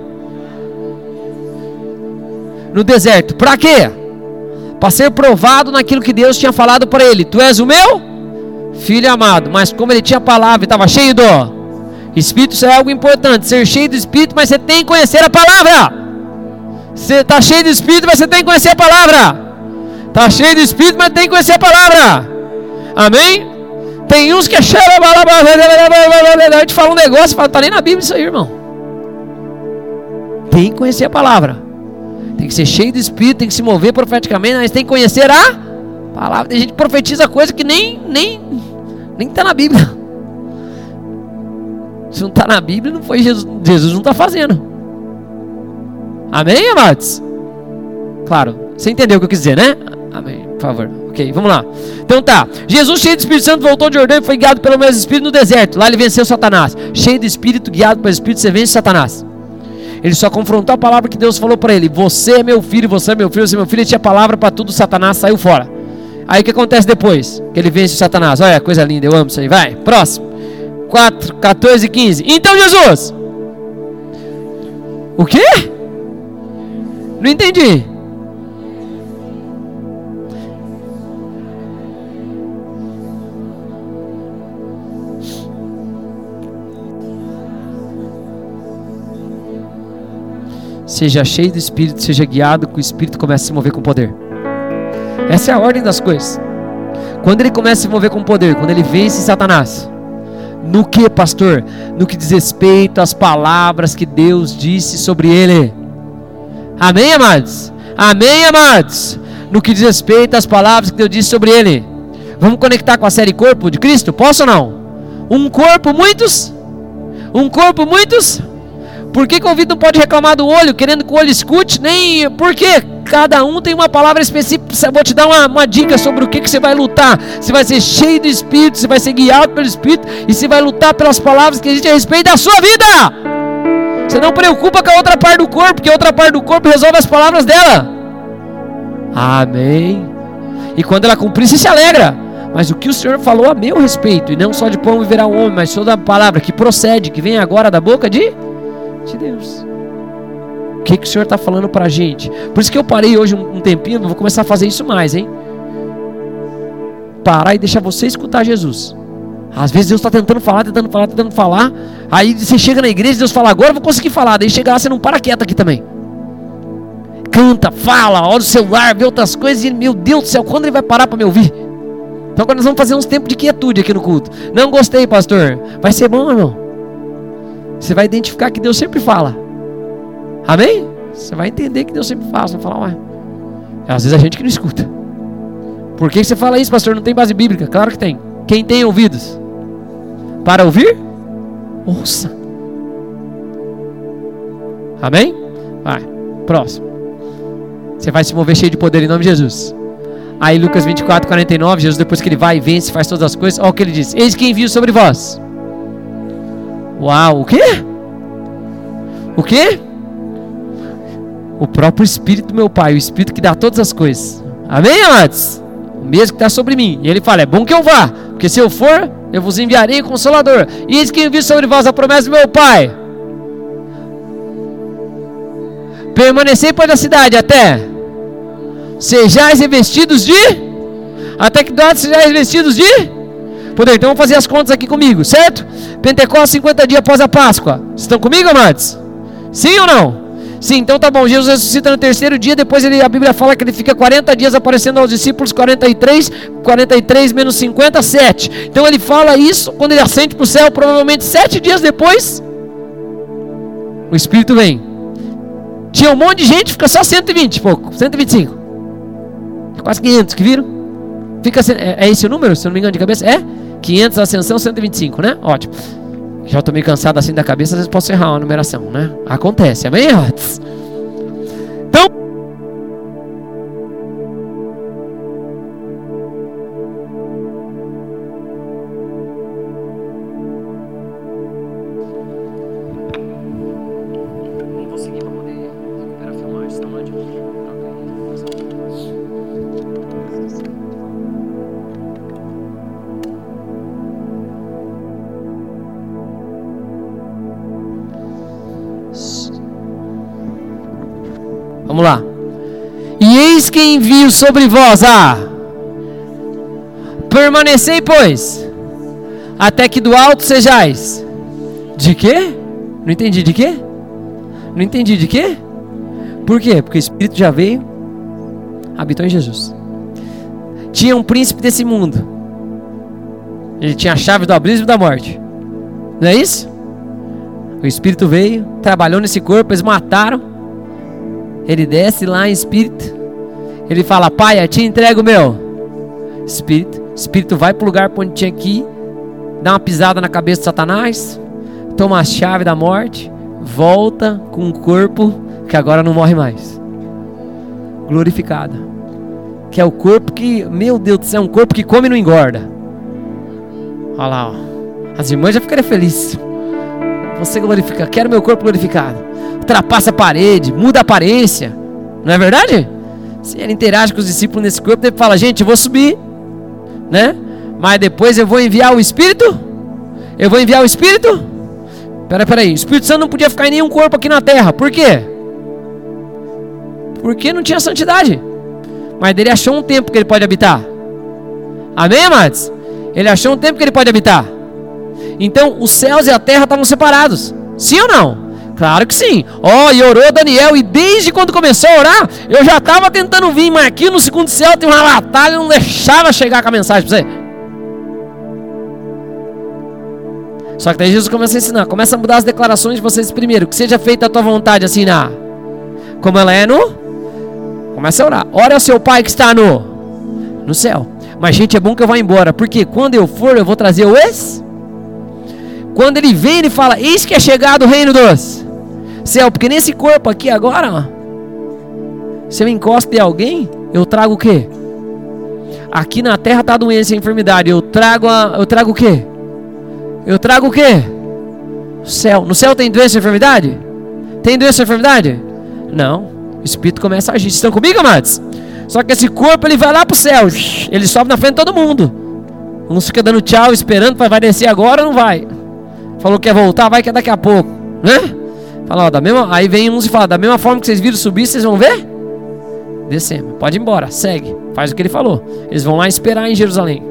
no deserto, para quê? Para ser provado naquilo que Deus tinha falado para ele. Tu és o meu filho amado. Mas como ele tinha palavra e estava cheio do Espírito, isso é algo importante, ser cheio do Espírito, mas você tem que conhecer a palavra. Você está cheio do Espírito, mas você tem que conhecer a palavra. Está cheio do Espírito, mas tem que conhecer a palavra. Amém? Tem uns que a gente fala um negócio e fala, tá nem na Bíblia isso aí, irmão. Tem que conhecer a palavra. Tem que ser cheio do Espírito, tem que se mover profeticamente, mas tem que conhecer a palavra. Tem gente que profetiza coisa que nem está na Bíblia. Se não está na Bíblia, não foi Jesus. Jesus não está fazendo. Amém, amados? Claro, você entendeu o que eu quis dizer, né? Amém, por favor. Ok, vamos lá. Então tá, Jesus cheio do Espírito Santo voltou de Jordão e foi guiado pelo mesmo Espírito no deserto. Lá ele venceu Satanás. Cheio do Espírito, guiado pelo Espírito, você vence Satanás. Ele só confrontou a palavra que Deus falou para ele. Você é meu filho, você é meu filho, você é meu filho. Ele tinha palavra para tudo, Satanás saiu fora. Aí o que acontece depois? Que ele vence Satanás. Olha, coisa linda, eu amo isso aí. Vai, próximo. 4, 14 e 15. Então Jesus. O quê? Não entendi. Seja cheio do Espírito, seja guiado, que o Espírito comece a se mover com poder. Essa é a ordem das coisas. Quando ele começa a se mover com poder, quando ele vence Satanás, no que, pastor? No que diz respeito às palavras que Deus disse sobre ele. Amém, amados? Amém, amados? No que diz respeito às palavras que Deus disse sobre ele. Vamos conectar com a série Corpo de Cristo? Posso ou não? Um corpo, muitos? Um corpo, muitos? Por que o ouvido não pode reclamar do olho, querendo que o olho escute? Nem... Por quê? Cada um tem uma palavra específica. Vou te dar uma dica sobre o que você vai lutar. Você vai ser cheio do Espírito, você vai ser guiado pelo Espírito, e você vai lutar pelas palavras que existem a respeito da sua vida. Você não preocupa com a outra parte do corpo, porque a outra parte do corpo resolve as palavras dela. Amém. E quando ela cumprir, você se alegra. Mas o que o Senhor falou a meu respeito, e não só de pão viverá o homem, mas toda a palavra que procede, que vem agora da boca de Deus. O que o Senhor está falando para a gente? Por isso que eu parei hoje um tempinho. Vou começar a fazer isso mais, hein? Parar e deixar você escutar Jesus. Às vezes Deus está tentando falar. Aí você chega na igreja e Deus fala, agora eu vou conseguir falar. Daí chega lá, você não para quieto aqui também. Canta, fala, olha o celular, vê outras coisas. E meu Deus do céu, quando ele vai parar para me ouvir? Então agora nós vamos fazer uns tempos de quietude aqui no culto. Não gostei, pastor. Vai ser bom, irmão. Você vai identificar que Deus sempre fala. Amém? Você vai entender que Deus sempre fala. Você vai falar, ué. Às vezes a gente que não escuta. Por que você fala isso, pastor? Não tem base bíblica. Claro que tem. Quem tem ouvidos para ouvir, ouça. Amém? Vai, próximo. Você vai se mover cheio de poder em nome de Jesus. Aí Lucas 24, 49, Jesus, depois que ele vai e vence, faz todas as coisas, olha o que ele diz: eis que envio sobre vós. Uau, o quê? O quê? O próprio Espírito do meu Pai, o Espírito que dá todas as coisas. Amém, amados? O mesmo que está sobre mim. E ele fala: é bom que eu vá, porque se eu for, eu vos enviarei o Consolador. E eis que envio sobre vós a promessa do meu Pai. Permanecei pois na cidade até sejais revestidos de... Até que data sejais revestidos de... Poder. Então vamos fazer as contas aqui comigo, certo? Pentecostes, 50 dias após a Páscoa. Estão comigo, amados? Sim ou não? Sim, então tá bom. Jesus ressuscita no terceiro dia. Depois a Bíblia fala que ele fica 40 dias aparecendo aos discípulos. 43 menos 50, 7. Então ele fala isso quando ele ascende para o céu. Provavelmente 7 dias depois o Espírito vem. Tinha um monte de gente, fica só 120 e pouco, 125, quase 500, que viram? Fica, é esse o número, se eu não me engano de cabeça? É? 500 ascensão, 125, né? Ótimo. Já estou meio cansado assim da cabeça, às vezes posso errar uma numeração, né? Acontece, amém? Então, não vou seguir para poder recuperar a filmagem, senão não adianta. Vamos lá. E eis que envio sobre vós a... Permanecei, pois, até que do alto sejais. De quê? Não entendi, de quê? Não entendi, de quê? Por quê? Porque o Espírito já veio, habitou em Jesus. Tinha um príncipe desse mundo. Ele tinha a chave do abismo e da morte. Não é isso? O Espírito veio, trabalhou nesse corpo, eles mataram. Ele desce lá em Espírito. Ele fala: Pai, eu te entrego o meu Espírito. Espírito vai para o lugar para onde tinha que ir, dá uma pisada na cabeça de Satanás, toma a chave da morte, volta com um corpo que agora não morre mais, glorificado. Que é o corpo que, meu Deus do céu, é um corpo que come e não engorda. Olha lá, ó. As irmãs já ficariam felizes. Você glorifica, quero meu corpo glorificado. Ultrapassa a parede, muda a aparência. Não é verdade? Se ele interage com os discípulos nesse corpo, ele fala: gente, eu vou subir, né? Mas depois eu vou enviar o Espírito. Eu vou enviar o Espírito. Peraí, o Espírito Santo não podia ficar em nenhum corpo aqui na terra. Por quê? Porque não tinha santidade. Mas ele achou um tempo que ele pode habitar. Amém, amados? Ele achou um tempo que ele pode habitar. Então os céus e a terra estavam separados. Sim ou não? Claro que sim. E orou Daniel. E desde quando começou a orar, eu já estava tentando vir, mas aqui no segundo céu tem uma batalha, não deixava chegar com a mensagem para você. Só que daí Jesus começa a ensinar. Começa a mudar as declarações de vocês primeiro. Que seja feita a tua vontade, assim, como ela é no... Começa a orar. Ora ao seu Pai que está no céu. Mas, gente, é bom que eu vá embora. Porque quando eu for, eu vou trazer o Quando ele vem, ele fala: eis que é chegado o reino dos céu. Porque nesse corpo aqui agora, se eu encosto em alguém, eu trago o quê? Aqui na terra está a doença e a enfermidade. Eu trago o quê? Eu trago o quê? O céu. No céu tem doença e enfermidade? Tem doença e enfermidade? Não. O Espírito começa a agir. Estão comigo, amados? Só que esse corpo, ele vai lá para o céu. Ele sobe na frente de todo mundo. Uns fica dando tchau, esperando, vai descer agora ou não vai? Falou que quer voltar, vai que é daqui a pouco, né? Fala, aí vem uns e fala: da mesma forma que vocês viram subir, vocês vão ver? Descemos, pode ir embora, segue, faz o que ele falou. Eles vão lá esperar em Jerusalém.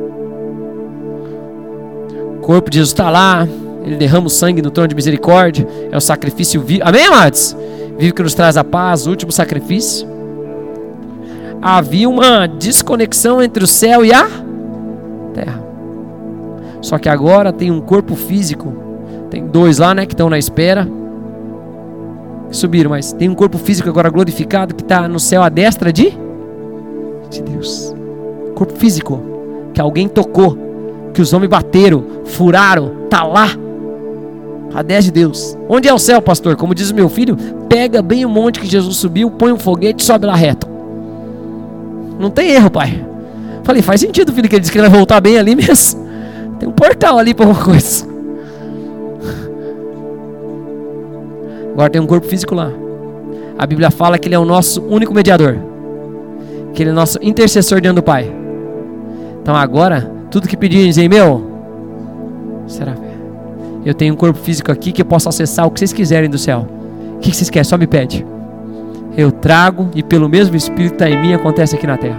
O corpo de Jesus está lá. Ele derrama o sangue no trono de misericórdia. É o sacrifício vivo, amém, amados? Vivo que nos traz a paz, o último sacrifício. Havia uma desconexão entre o céu e a terra. Só que agora tem um corpo físico. Tem 2 lá, né, que estão na espera. Subiram, mas tem um corpo físico agora glorificado, que está no céu à destra de Deus. Corpo físico. Que alguém tocou. Que os homens bateram, furaram. Está lá. A 10 de Deus. Onde é o céu, pastor? Como diz o meu filho, pega bem o monte que Jesus subiu, põe um foguete e sobe lá reto. Não tem erro, pai. Falei, faz sentido, filho, que ele disse que ele vai voltar bem ali mesmo. Tem um portal ali para alguma coisa. Agora tem um corpo físico lá. A Bíblia fala que ele é o nosso único mediador. Que ele é o nosso intercessor diante do Pai. Então agora, tudo que pedirem, dizem, meu, será? Eu tenho um corpo físico aqui que eu posso acessar o que vocês quiserem do céu. O que vocês querem? Só me pede. Eu trago e pelo mesmo Espírito que está em mim, acontece aqui na terra.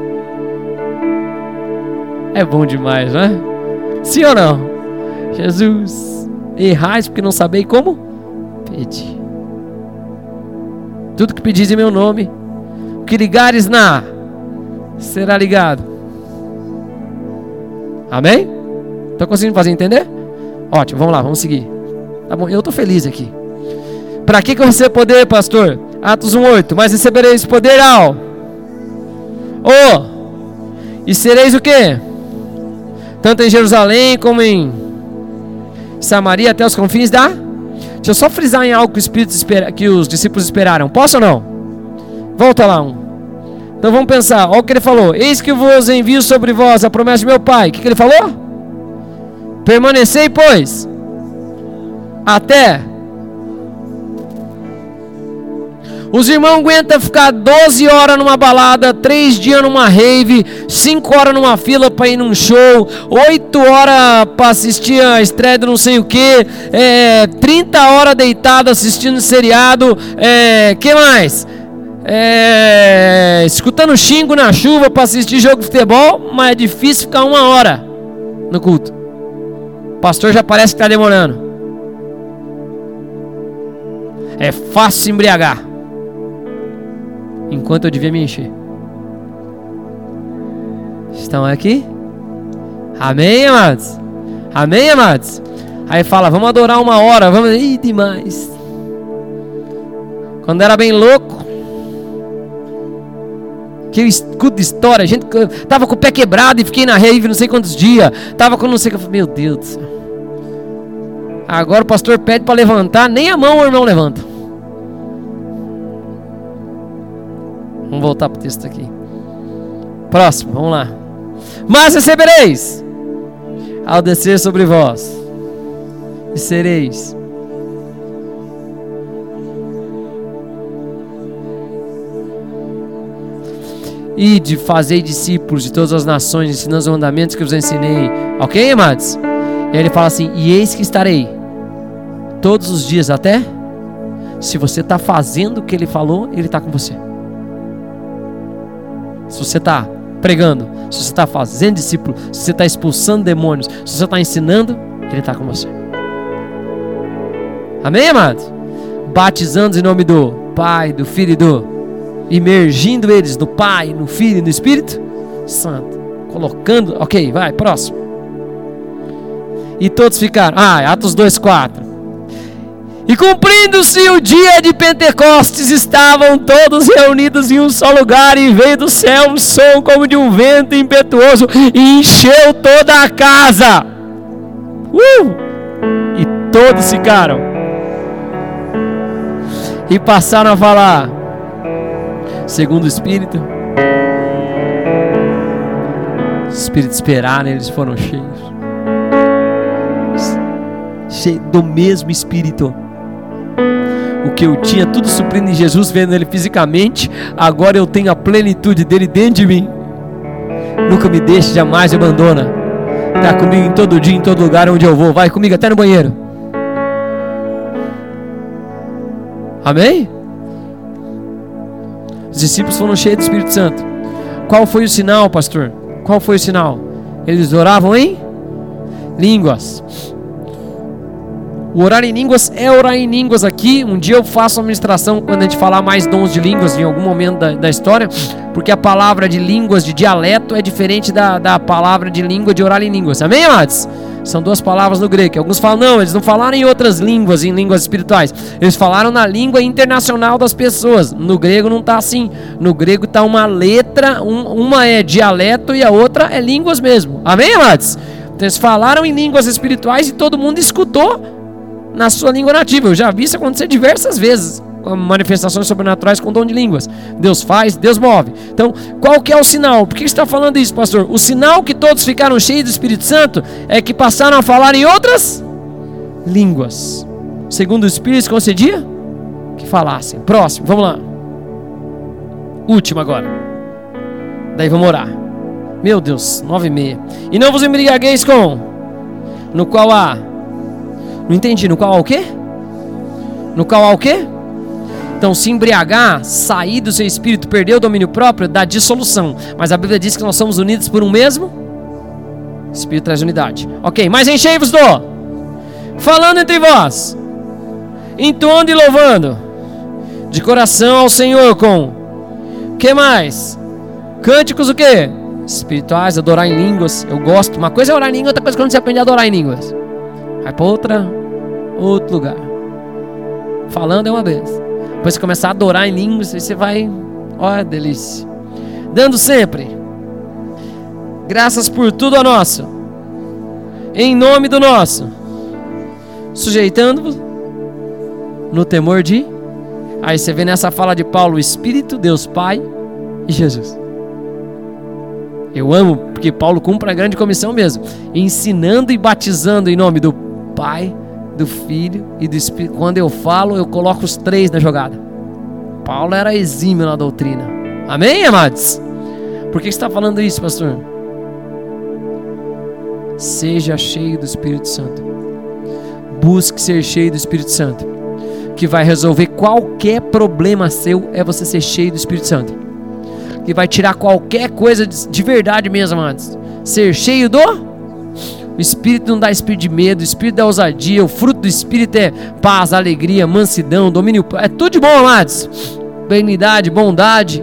É bom demais, não é? Sim ou não? Jesus, errais porque não sabei como pedir. Tudo que pedis em meu nome, o que ligares na, será ligado. Amém? Estão conseguindo fazer entender? Ótimo, vamos lá, vamos seguir. Tá bom, eu estou feliz aqui. Para que eu recebo poder, pastor? Atos 1:8. Mas recebereis poder ao e sereis o quê? Tanto em Jerusalém como em Samaria até os confins da... Deixa eu só frisar em algo que, que os discípulos esperaram. Posso ou não? Volta lá Então vamos pensar. Olha o que ele falou. Eis que vos envio sobre vós a promessa de meu Pai. O que ele falou? Permanecei, pois, até. Os irmãos aguentam ficar 12 horas numa balada, 3 dias numa rave, 5 horas numa fila para ir num show, 8 horas para assistir a estreia de não sei o que, 30 horas deitado assistindo seriado, que mais? Escutando xingo na chuva para assistir jogo de futebol, mas é difícil ficar 1 hora no culto. O pastor já parece que está demorando. É fácil se embriagar. Enquanto eu devia me encher. Estão aqui? Amém, amados? Amém, amados? Aí fala, vamos adorar 1 hora. Vamos... Ih, demais. Quando era bem louco, que eu escuto história, a gente tava com o pé quebrado e fiquei na rave não sei quantos dias, tava com não sei o que, meu Deus do céu. Agora o pastor pede para levantar, nem a mão o irmão levanta. Vamos voltar para o texto aqui. Próximo, vamos lá. Mas recebereis ao descer sobre vós e sereis e de fazer discípulos de todas as nações, ensinando os mandamentos que eu vos ensinei. Ok, amados? E aí ele fala assim, e eis que estarei todos os dias até. Se você está fazendo o que ele falou, ele está com você. Se você está pregando, se você está fazendo discípulo, se você está expulsando demônios, se você está ensinando, ele está com você. Amém, amados? Batizando em nome do Pai, do Filho e do... Imergindo eles no Pai, no Filho e no Espírito Santo. Colocando... Ok, vai, próximo. E todos ficaram... Atos 2:4. E cumprindo-se o dia de Pentecostes, estavam todos reunidos em um só lugar, e veio do céu um som como de um vento impetuoso, e encheu toda a casa. E todos ficaram. E passaram a falar segundo o Espírito. O Espírito esperaram, eles foram cheios do mesmo Espírito. O que eu tinha tudo suprindo em Jesus, vendo ele fisicamente, agora eu tenho a plenitude dele dentro de mim. Nunca me deixe, jamais me abandona. Está comigo em todo dia, em todo lugar onde eu vou. Vai comigo até no banheiro. Amém? Os discípulos foram cheios do Espírito Santo. Qual foi o sinal, pastor? Qual foi o sinal? Eles oravam em línguas. O orar em línguas é orar em línguas aqui. Um dia eu faço uma ministração quando a gente falar mais dons de línguas em algum momento da história, porque a palavra de línguas de dialeto é diferente da palavra de língua de orar em línguas. Amém, amados? São duas palavras no grego. Alguns falam, não, eles não falaram em outras línguas, em línguas espirituais. Eles falaram na língua internacional das pessoas. No grego não está assim. No grego está uma letra, uma é dialeto e a outra é línguas mesmo. Amém, amados? Então eles falaram em línguas espirituais e todo mundo escutou na sua língua nativa. Eu já vi isso acontecer diversas vezes. Manifestações sobrenaturais com dom de línguas. Deus faz, Deus move. Então, qual que é o sinal? Por que você está falando isso, pastor? O sinal que todos ficaram cheios do Espírito Santo é que passaram a falar em outras línguas. Segundo o Espírito se concedia que falassem. Próximo, vamos lá. Último agora. Daí vamos orar. Meu Deus, 9:30. E não vos embriagueis com, no qual há, não entendi, no qual há o quê? No qual há o quê? Então, se embriagar, sair do seu espírito, perder o domínio próprio, dá dissolução. Mas a Bíblia diz que nós somos unidos por um mesmo Espírito, traz unidade. Ok, mas enchei-vos do, falando entre vós, entoando e louvando, de coração ao Senhor com, que mais? Cânticos o quê? Espirituais, adorar em línguas. Eu gosto. Uma coisa é orar em língua, outra coisa é quando você aprende a adorar em línguas. Vai para outro lugar. Falando é uma vez. Depois você começar a adorar em línguas, aí você vai, ó, delícia. Dando sempre graças por tudo a nosso, em nome do nosso, sujeitando-vos no temor de. Aí você vê nessa fala de Paulo o Espírito, Deus Pai e Jesus. Eu amo porque Paulo cumpre a grande comissão mesmo, ensinando e batizando em nome do Pai, do Filho e do Espírito. Quando eu falo, eu coloco os três na jogada. Paulo era exímio na doutrina. Amém, amados? Por que você está falando isso, pastor? Seja cheio do Espírito Santo. Busque ser cheio do Espírito Santo. Que vai resolver qualquer problema seu é você ser cheio do Espírito Santo. Que vai tirar qualquer coisa de verdade mesmo, amados. Ser cheio do... O Espírito não dá espírito de medo, o Espírito dá ousadia, o fruto do Espírito é paz, alegria, mansidão, domínio, é tudo de bom, amados. Benignidade, bondade.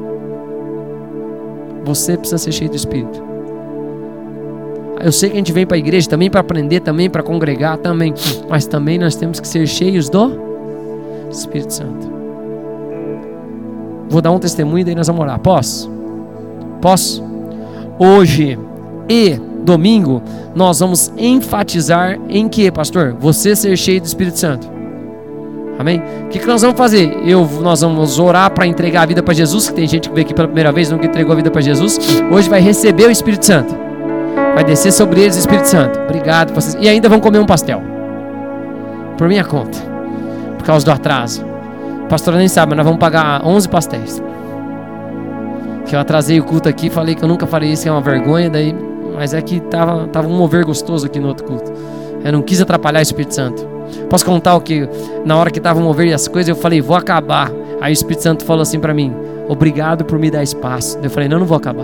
Você precisa ser cheio do Espírito. Eu sei que a gente vem para a igreja também para aprender, também para congregar, também, mas também nós temos que ser cheios do Espírito Santo. Vou dar um testemunho e daí nós vamos orar. Posso? Posso? Hoje e domingo nós vamos enfatizar em que, pastor? Você ser cheio do Espírito Santo. Amém? O que nós vamos fazer? Nós vamos orar para entregar a vida para Jesus, que tem gente que veio aqui pela primeira vez, nunca entregou a vida para Jesus. Hoje vai receber o Espírito Santo. Vai descer sobre eles o Espírito Santo. Obrigado vocês. E ainda vão comer um pastel. Por minha conta. Por causa do atraso. A pastora nem sabe, mas nós vamos pagar 11 pastéis. Que eu atrasei o culto aqui, falei que eu nunca faria isso, que é uma vergonha, daí... Mas é que tava um mover gostoso aqui no outro culto. Eu não quis atrapalhar o Espírito Santo. Posso contar o que, na hora que tava um mover e as coisas, eu falei, vou acabar. Aí o Espírito Santo falou assim pra mim, obrigado por me dar espaço. Eu falei, não vou acabar.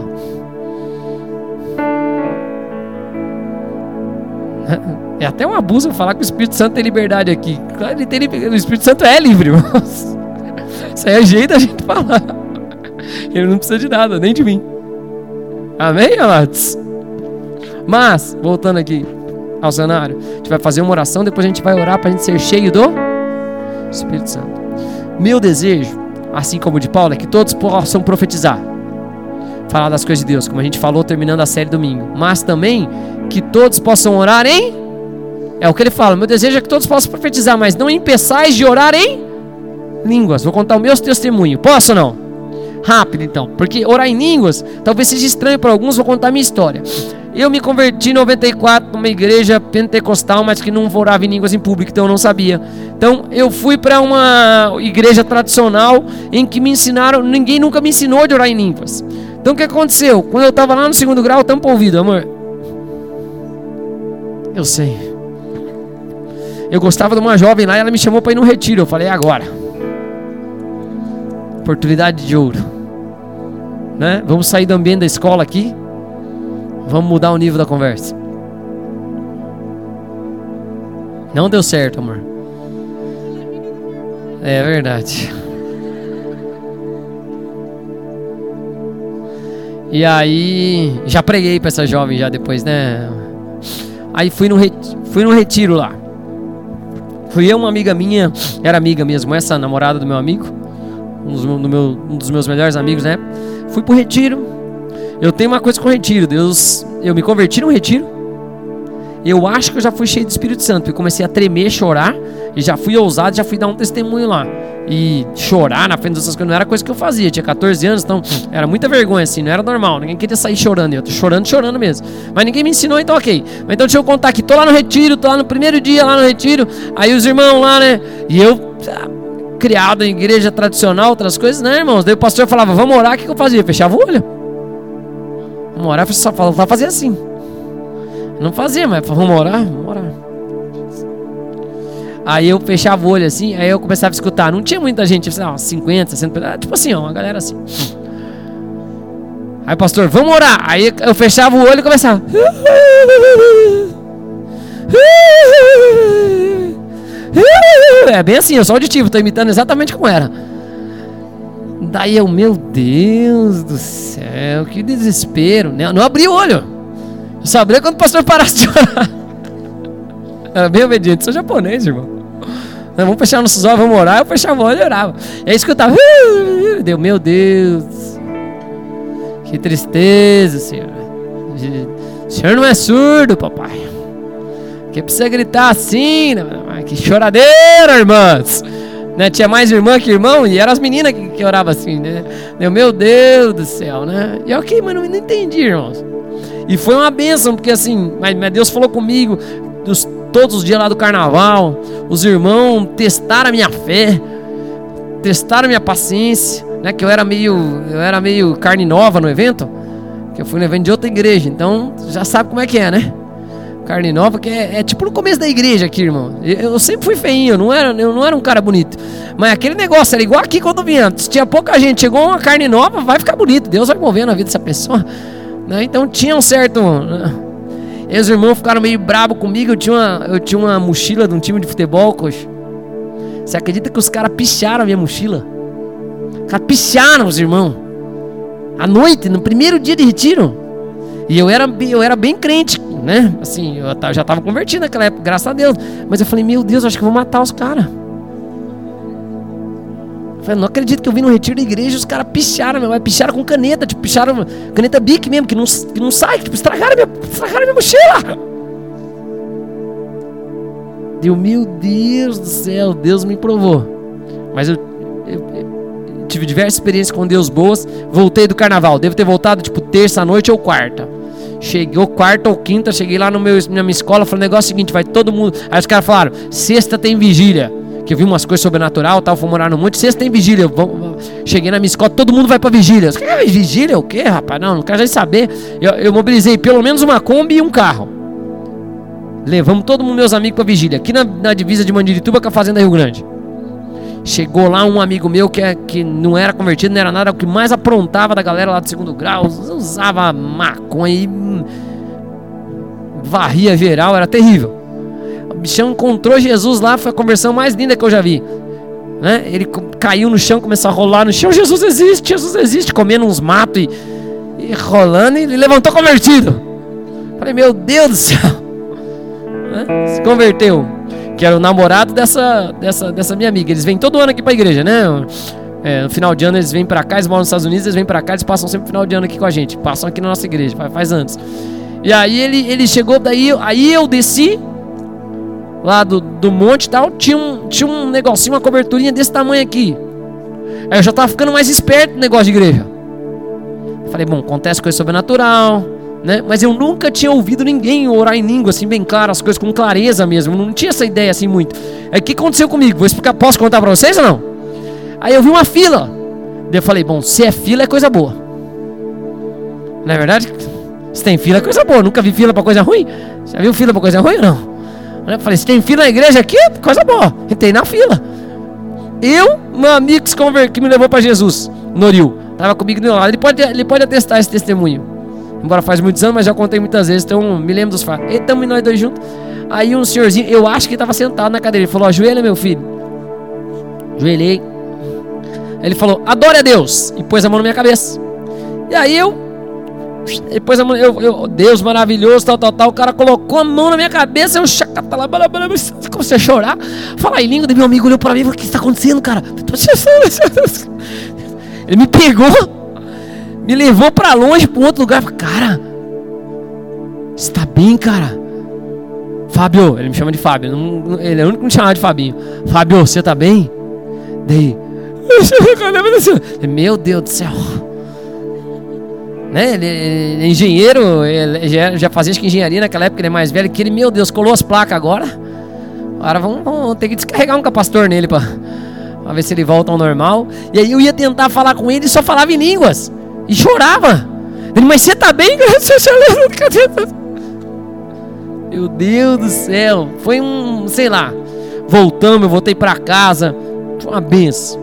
É até um abuso falar que o Espírito Santo tem liberdade aqui. Claro, o Espírito Santo é livre, irmãos. Isso aí é jeito da gente falar. Ele não precisa de nada, nem de mim. Amém, amados? Mas, voltando aqui ao cenário, a gente vai fazer uma oração, depois a gente vai orar para a gente ser cheio do Espírito Santo. Meu desejo, assim como o de Paulo, é que todos possam profetizar, falar das coisas de Deus, como a gente falou terminando a série domingo, mas também que todos possam orar em... É o que ele fala, meu desejo é que todos possam profetizar, mas não impeçais de orar em línguas. Vou contar o meu testemunho, posso ou não? Rápido então, porque orar em línguas talvez seja estranho para alguns, vou contar a minha história. Eu me converti em 94 numa igreja pentecostal, mas que não orava em línguas em público, então eu não sabia. Então eu fui para uma igreja tradicional em que me ensinaram, ninguém nunca me ensinou de orar em línguas. Então o que aconteceu? Quando eu estava lá no segundo grau, tampa o ouvido, amor. Eu sei. Eu gostava de uma jovem lá e ela me chamou para ir num retiro. Eu falei, agora. Oportunidade de ouro. Né? Vamos sair do ambiente da escola aqui. Vamos mudar o nível da conversa. Não deu certo, amor. É verdade. E aí, já preguei pra essa jovem já depois, né? Aí fui no retiro lá. Fui eu, uma amiga minha, era amiga mesmo, essa namorada do meu amigo, um dos meus melhores amigos, né? Fui pro retiro. Eu tenho uma coisa com o retiro, eu me converti no retiro. Eu acho que eu já fui cheio do Espírito Santo. Eu comecei a tremer, chorar, e já fui ousado, já fui dar um testemunho lá. E chorar na frente dessas coisas não era coisa que eu fazia. Eu tinha 14 anos, então era muita vergonha, assim, não era normal. Ninguém queria sair chorando. Eu tô chorando mesmo. Mas ninguém me ensinou, então ok. Mas então deixa eu contar aqui. Tô lá no retiro, tô lá no primeiro dia lá no retiro. Aí os irmãos lá, né? E eu, criado em igreja tradicional, outras coisas, né, irmãos? Daí o pastor falava, vamos orar, o que eu fazia? Eu fechava o olho. Vamos orar, só falava fazer assim. Não fazia, mas vamos orar. Aí eu fechava o olho assim, aí eu começava a escutar. Não tinha muita gente, 50, 60, tipo assim, ó, uma galera assim. Aí pastor, vamos orar. Aí eu fechava o olho e começava. É bem assim, eu sou auditivo, tô imitando exatamente como era. Daí eu, meu Deus do céu, que desespero. Não abri o olho. Eu só abri quando o pastor parasse de orar. Era bem obediente, sou japonês, irmão. Vamos fechar nossos olhos, vamos orar. Eu fechava o olho e orava. E aí escutava. Deu, meu Deus. Que tristeza, Senhor. O Senhor não é surdo, papai. Que precisa gritar assim, né? Que choradeira, irmãs. Né? Tinha mais irmã que irmão, e eram as meninas que oravam assim, né? Meu Deus do céu, né? E ok, mas não entendi, irmãos. E foi uma bênção, porque assim, mas Deus falou comigo todos os dias lá do carnaval. Os irmãos testaram a minha fé, testaram a minha paciência, né? Que eu era meio carne nova no evento, que eu fui no evento de outra igreja, então já sabe como é que é, né? Carne nova, que é tipo no começo da igreja aqui, irmão. Eu sempre fui feinho, eu não era um cara bonito. Mas aquele negócio era igual aqui quando vinha. Se tinha pouca gente, chegou uma carne nova, vai ficar bonito. Deus vai mover na vida dessa pessoa, né? Então tinha um certo... E os irmãos ficaram meio bravos comigo. Eu tinha uma mochila de um time de futebol, coxa. Você acredita que os caras picharam a minha mochila? Os caras picharam os irmãos. À noite, no primeiro dia de retiro. E eu era bem crente, né? Assim, eu já estava convertido naquela época, graças a Deus. Mas eu falei, meu Deus, acho que eu vou matar os caras. Falei, não acredito que eu vim no retiro da igreja e os caras picharam, picharam com caneta, tipo, picharam caneta Bic mesmo, que não sai, tipo, estragaram minha mochila. Deu, meu Deus do céu, Deus me provou. Mas eu tive diversas experiências com Deus boas. Voltei do carnaval, devo ter voltado tipo terça à noite ou quarta. Chegou quarta ou quinta, cheguei lá na minha escola, falei, o negócio é o seguinte, vai todo mundo. Aí os caras falaram, sexta tem vigília. Que eu vi umas coisas sobrenatural, tal, fui morar no monte, sexta tem vigília. Cheguei na minha escola, todo mundo vai pra vigília. Os caras, vigília o quê, rapaz? Não quero nem saber. Eu mobilizei pelo menos uma Kombi e um carro. Levamos todo mundo, meus amigos, pra vigília. Aqui na divisa de Mandirituba com a fazenda Rio Grande. Chegou lá um amigo meu que não era convertido, não era nada, o que mais aprontava da galera lá do segundo grau, usava maconha e varria geral, era terrível. O bichão encontrou Jesus lá, foi a conversão mais linda que eu já vi, né? Ele caiu no chão, começou a rolar no chão, Jesus existe, comendo uns matos e rolando, e levantou convertido. Falei, meu Deus do céu, né? Se converteu. Que era o namorado dessa minha amiga. Eles vêm todo ano aqui pra igreja, né? No final de ano eles vêm pra cá, eles moram nos Estados Unidos, eles vêm pra cá, eles passam sempre o final de ano aqui com a gente. Passam aqui na nossa igreja, faz anos. E aí ele chegou, aí eu desci lá do monte e tal, tinha um negocinho, uma coberturinha desse tamanho aqui. Aí eu já tava ficando mais esperto no negócio de igreja. Falei, bom, acontece coisa sobrenatural, né? Mas eu nunca tinha ouvido ninguém orar em língua assim bem claro, as coisas com clareza mesmo. Não tinha essa ideia assim muito. Aí o que aconteceu comigo? Vou explicar, posso contar pra vocês ou não? Aí eu vi uma fila. Daí eu falei, bom, se é fila é coisa boa. Não é verdade? Se tem fila é coisa boa. Nunca vi fila pra coisa ruim. Já viu fila pra coisa ruim ou não? Eu falei, se tem fila na igreja aqui, coisa boa. Entrei na fila. Meu amigo que me levou pra Jesus, Noril, tava comigo do meu lado. Ele pode atestar esse testemunho. Embora faz muitos anos, mas já contei muitas vezes, então me lembro dos fatos. E estamos nós dois juntos. Aí um senhorzinho, eu acho que estava sentado na cadeira, ele falou, ajoelha meu filho. Ajoelhei. Ele falou, adore a Deus. E pôs a mão na minha cabeça. E aí eu Depois Deus maravilhoso, tal. O cara colocou a mão na minha cabeça, eu comecei a chorar, falar em língua. Daí meu amigo olhou pra mim e falou: o que está acontecendo, cara? Ele me pegou, me levou pra longe, pra um outro lugar. Cara, você tá bem, cara? Fábio, ele me chama de Fábio, ele é o único que me chamava de Fabinho. Fábio, você tá bem? Daí, meu Deus do céu, né? Ele é engenheiro, ele já fazia acho que engenharia naquela época, ele é mais velho que ele. Meu Deus, colou as placas agora. Agora vamos ter que descarregar um capacitor nele pra ver se ele volta ao normal. E aí eu ia tentar falar com ele e só falava em línguas e chorava. Ele: mas você tá bem? Meu Deus do céu, foi sei lá. Eu voltei pra casa, foi uma benção.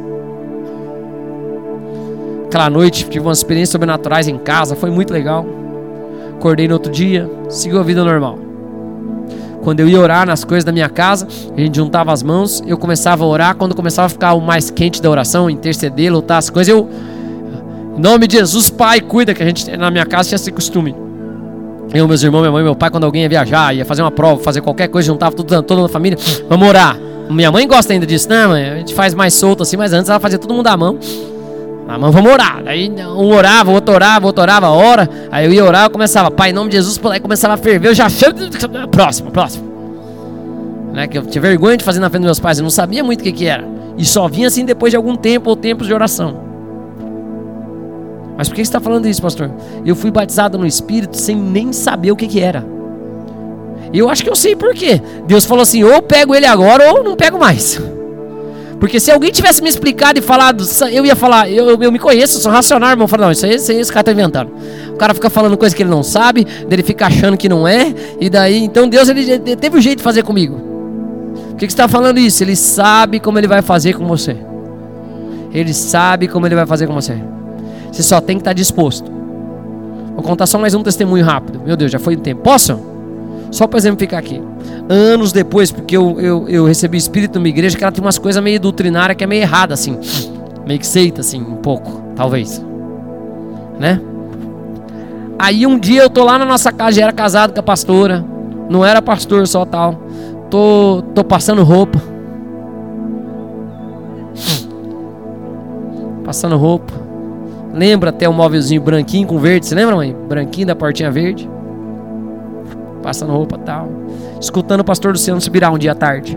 Aquela noite tive umas experiências sobrenaturais em casa, foi muito legal. Acordei no outro dia, segui a vida normal. Quando eu ia orar nas coisas da minha casa, a gente juntava as mãos, eu começava a orar. Quando começava a ficar o mais quente da oração, interceder, lutar as coisas, em nome de Jesus, Pai, cuida, que a gente na minha casa tinha esse costume. Eu, meus irmãos, minha mãe, meu pai, quando alguém ia viajar, ia fazer uma prova, fazer qualquer coisa, juntava toda a família, vamos orar. Minha mãe gosta ainda disso, né, mãe? A gente faz mais solto assim, mas antes ela fazia todo mundo à mão. Na mão, vamos orar. Aí um orava, o outro orava, ora. Aí eu ia orar, eu começava: Pai, em nome de Jesus, aí começava a ferver, eu já próximo. Né? Que eu tinha vergonha de fazer na frente dos meus pais, eu não sabia muito o que era. E só vinha assim depois de algum tempo ou tempos de oração. Mas por que você está falando isso, pastor? Eu fui batizado no Espírito sem nem saber o que era. Eu acho que eu sei por quê. Deus falou assim: ou eu pego ele agora ou não pego mais. Porque se alguém tivesse me explicado e falado, eu ia falar, eu me conheço, eu sou racional, irmão. Eu falo: não, isso aí esse cara está inventando. O cara fica falando coisa que ele não sabe, ele fica achando que não é. E daí, então Deus ele teve um jeito de fazer comigo. Por que você está falando isso? Ele sabe como ele vai fazer com você. Ele sabe como ele vai fazer com você. Você só tem que estar disposto. Vou contar só mais um testemunho rápido. Meu Deus, já foi um tempo. Posso? Só para exemplificar aqui. Anos depois, porque eu recebi o Espírito numa igreja que ela tem umas coisas meio doutrinárias que é meio errada, assim. Meio que seita, assim, um pouco, talvez. Né? Aí um dia eu tô lá na nossa casa, já era casado com a pastora. Não era pastor só, tal. Tô passando roupa. Passando roupa. Lembra até o móvelzinho branquinho com verde, você lembra, mãe? Branquinho da portinha verde. Passando roupa e tal. Escutando o pastor Luciano Subirá um dia à tarde.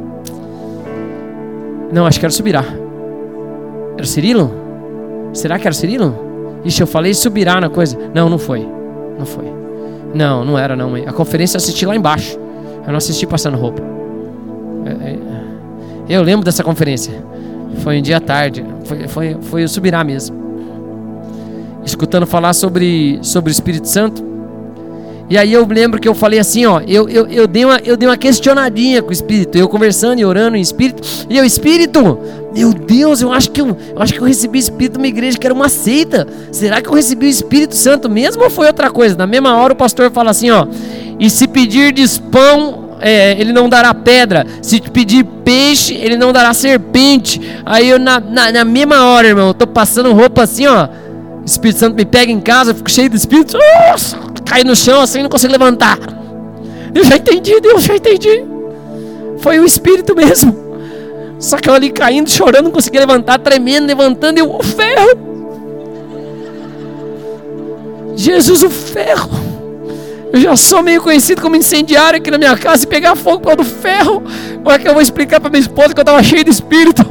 Não, acho que era Subirá. Era o Cirilo? Será que era o Cirilo? Ixi, eu falei Subirá na coisa. Não foi. Não era não, mãe. A conferência eu assisti lá embaixo. Eu não assisti passando roupa. Eu lembro dessa conferência. Foi um dia à tarde. Foi o Subirá mesmo. Escutando falar sobre o Espírito Santo. E aí eu lembro que eu falei assim, ó, eu dei uma questionadinha com o Espírito, eu conversando e orando em Espírito, e o Espírito, meu Deus, eu acho que eu recebi o Espírito numa igreja que era uma seita. Será que eu recebi o Espírito Santo mesmo ou foi outra coisa? Na mesma hora o pastor fala assim, ó: e se pedirdes pão, ele não dará pedra. Se te pedir peixe, ele não dará serpente. Aí eu na mesma hora, irmão, eu tô passando roupa assim, ó, o Espírito Santo me pega em casa, eu fico cheio do Espírito, cai no chão assim, não consigo levantar. Eu já entendi, Deus, já entendi. Foi o Espírito mesmo. Só que eu ali caindo, chorando, não conseguia levantar, tremendo, levantando, e o ferro. Jesus, o ferro. Eu já sou meio conhecido como incendiário aqui na minha casa, e pegar fogo por causa do ferro. Como é que eu vou explicar para minha esposa que eu estava cheio de Espírito?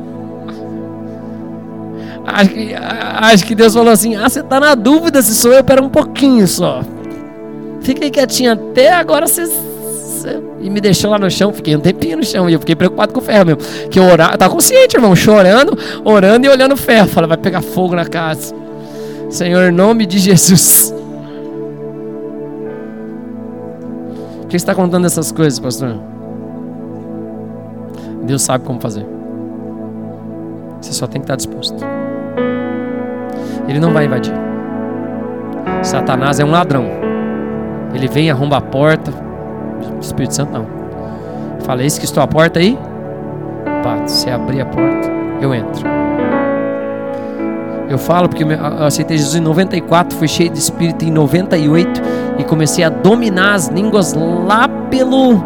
Acho que Deus falou assim: você está na dúvida se sou eu, pera um pouquinho só. Fica aí quietinho até agora E me deixou lá no chão, fiquei um tempinho no chão. E eu fiquei preocupado com o ferro mesmo. Que eu estava consciente, irmão, chorando, orando e olhando o ferro. Falei: vai pegar fogo na casa. Senhor, em nome de Jesus. Por que você está contando essas coisas, pastor? Deus sabe como fazer. Você só tem que estar disposto. Ele não vai invadir. Satanás é um ladrão. Ele vem, arromba a porta. O Espírito Santo não. Fala: eis que estou à porta aí. Bate. Se abrir a porta, eu entro. Eu falo porque eu aceitei Jesus em 94, fui cheio de Espírito em 98 e comecei a dominar as línguas lá pelo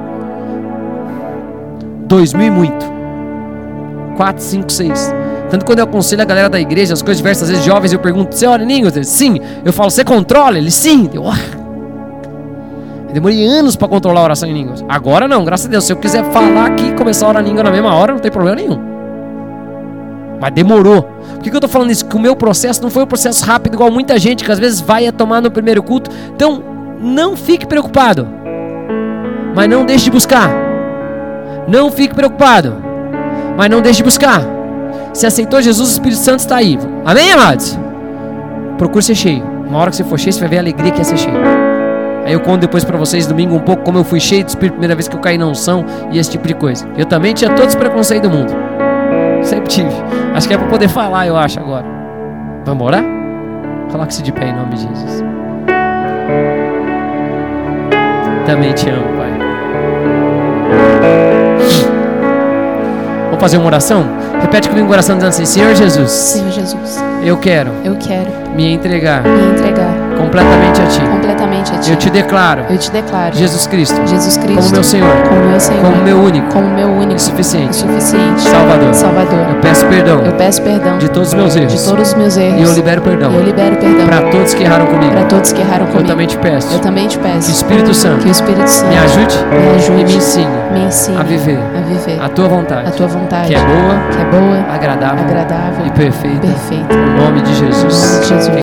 2000 e muito. 4, 5, 6. Tanto quando eu aconselho a galera da igreja, as coisas diversas, às vezes jovens, eu pergunto, você ora em línguas? Eles, sim. Eu falo, você controla? Eles, sim. Eu demorei anos para controlar a oração em línguas. Agora não, graças a Deus. Se eu quiser falar aqui e começar a orar em língua na mesma hora, não tem problema nenhum. Mas demorou. Por que eu tô falando isso? Que o meu processo não foi um processo rápido igual muita gente que às vezes vai a tomar no primeiro culto. Então, não fique preocupado. Mas não deixe de buscar. Não fique preocupado. Mas não deixe de buscar. Se aceitou Jesus, o Espírito Santo está aí. Amém, amados? Procure ser cheio. Uma hora que você for cheio, você vai ver a alegria que é ser cheio. Aí eu conto depois pra vocês domingo um pouco como eu fui cheio do Espírito, primeira vez que eu caí na unção e esse tipo de coisa. Eu também tinha todos os preconceitos do mundo. Sempre tive. Acho que é pra poder falar, eu acho, agora. Vamos orar? Coloque-se de pé em nome de Jesus. Também te amo, Pai. Vamos fazer uma oração? Repete comigo uma oração dizendo assim: Senhor Jesus. Senhor Jesus. Eu quero me entregar completamente a Ti. Eu te declaro Jesus Cristo como meu Senhor, como meu único e suficiente Salvador. Eu peço perdão de todos os meus erros. E eu libero perdão para todos que erraram comigo. Eu também te peço que o Espírito Santo me ajude e me ensine a viver a tua vontade, que é boa, agradável e perfeita. Em nome de Jesus.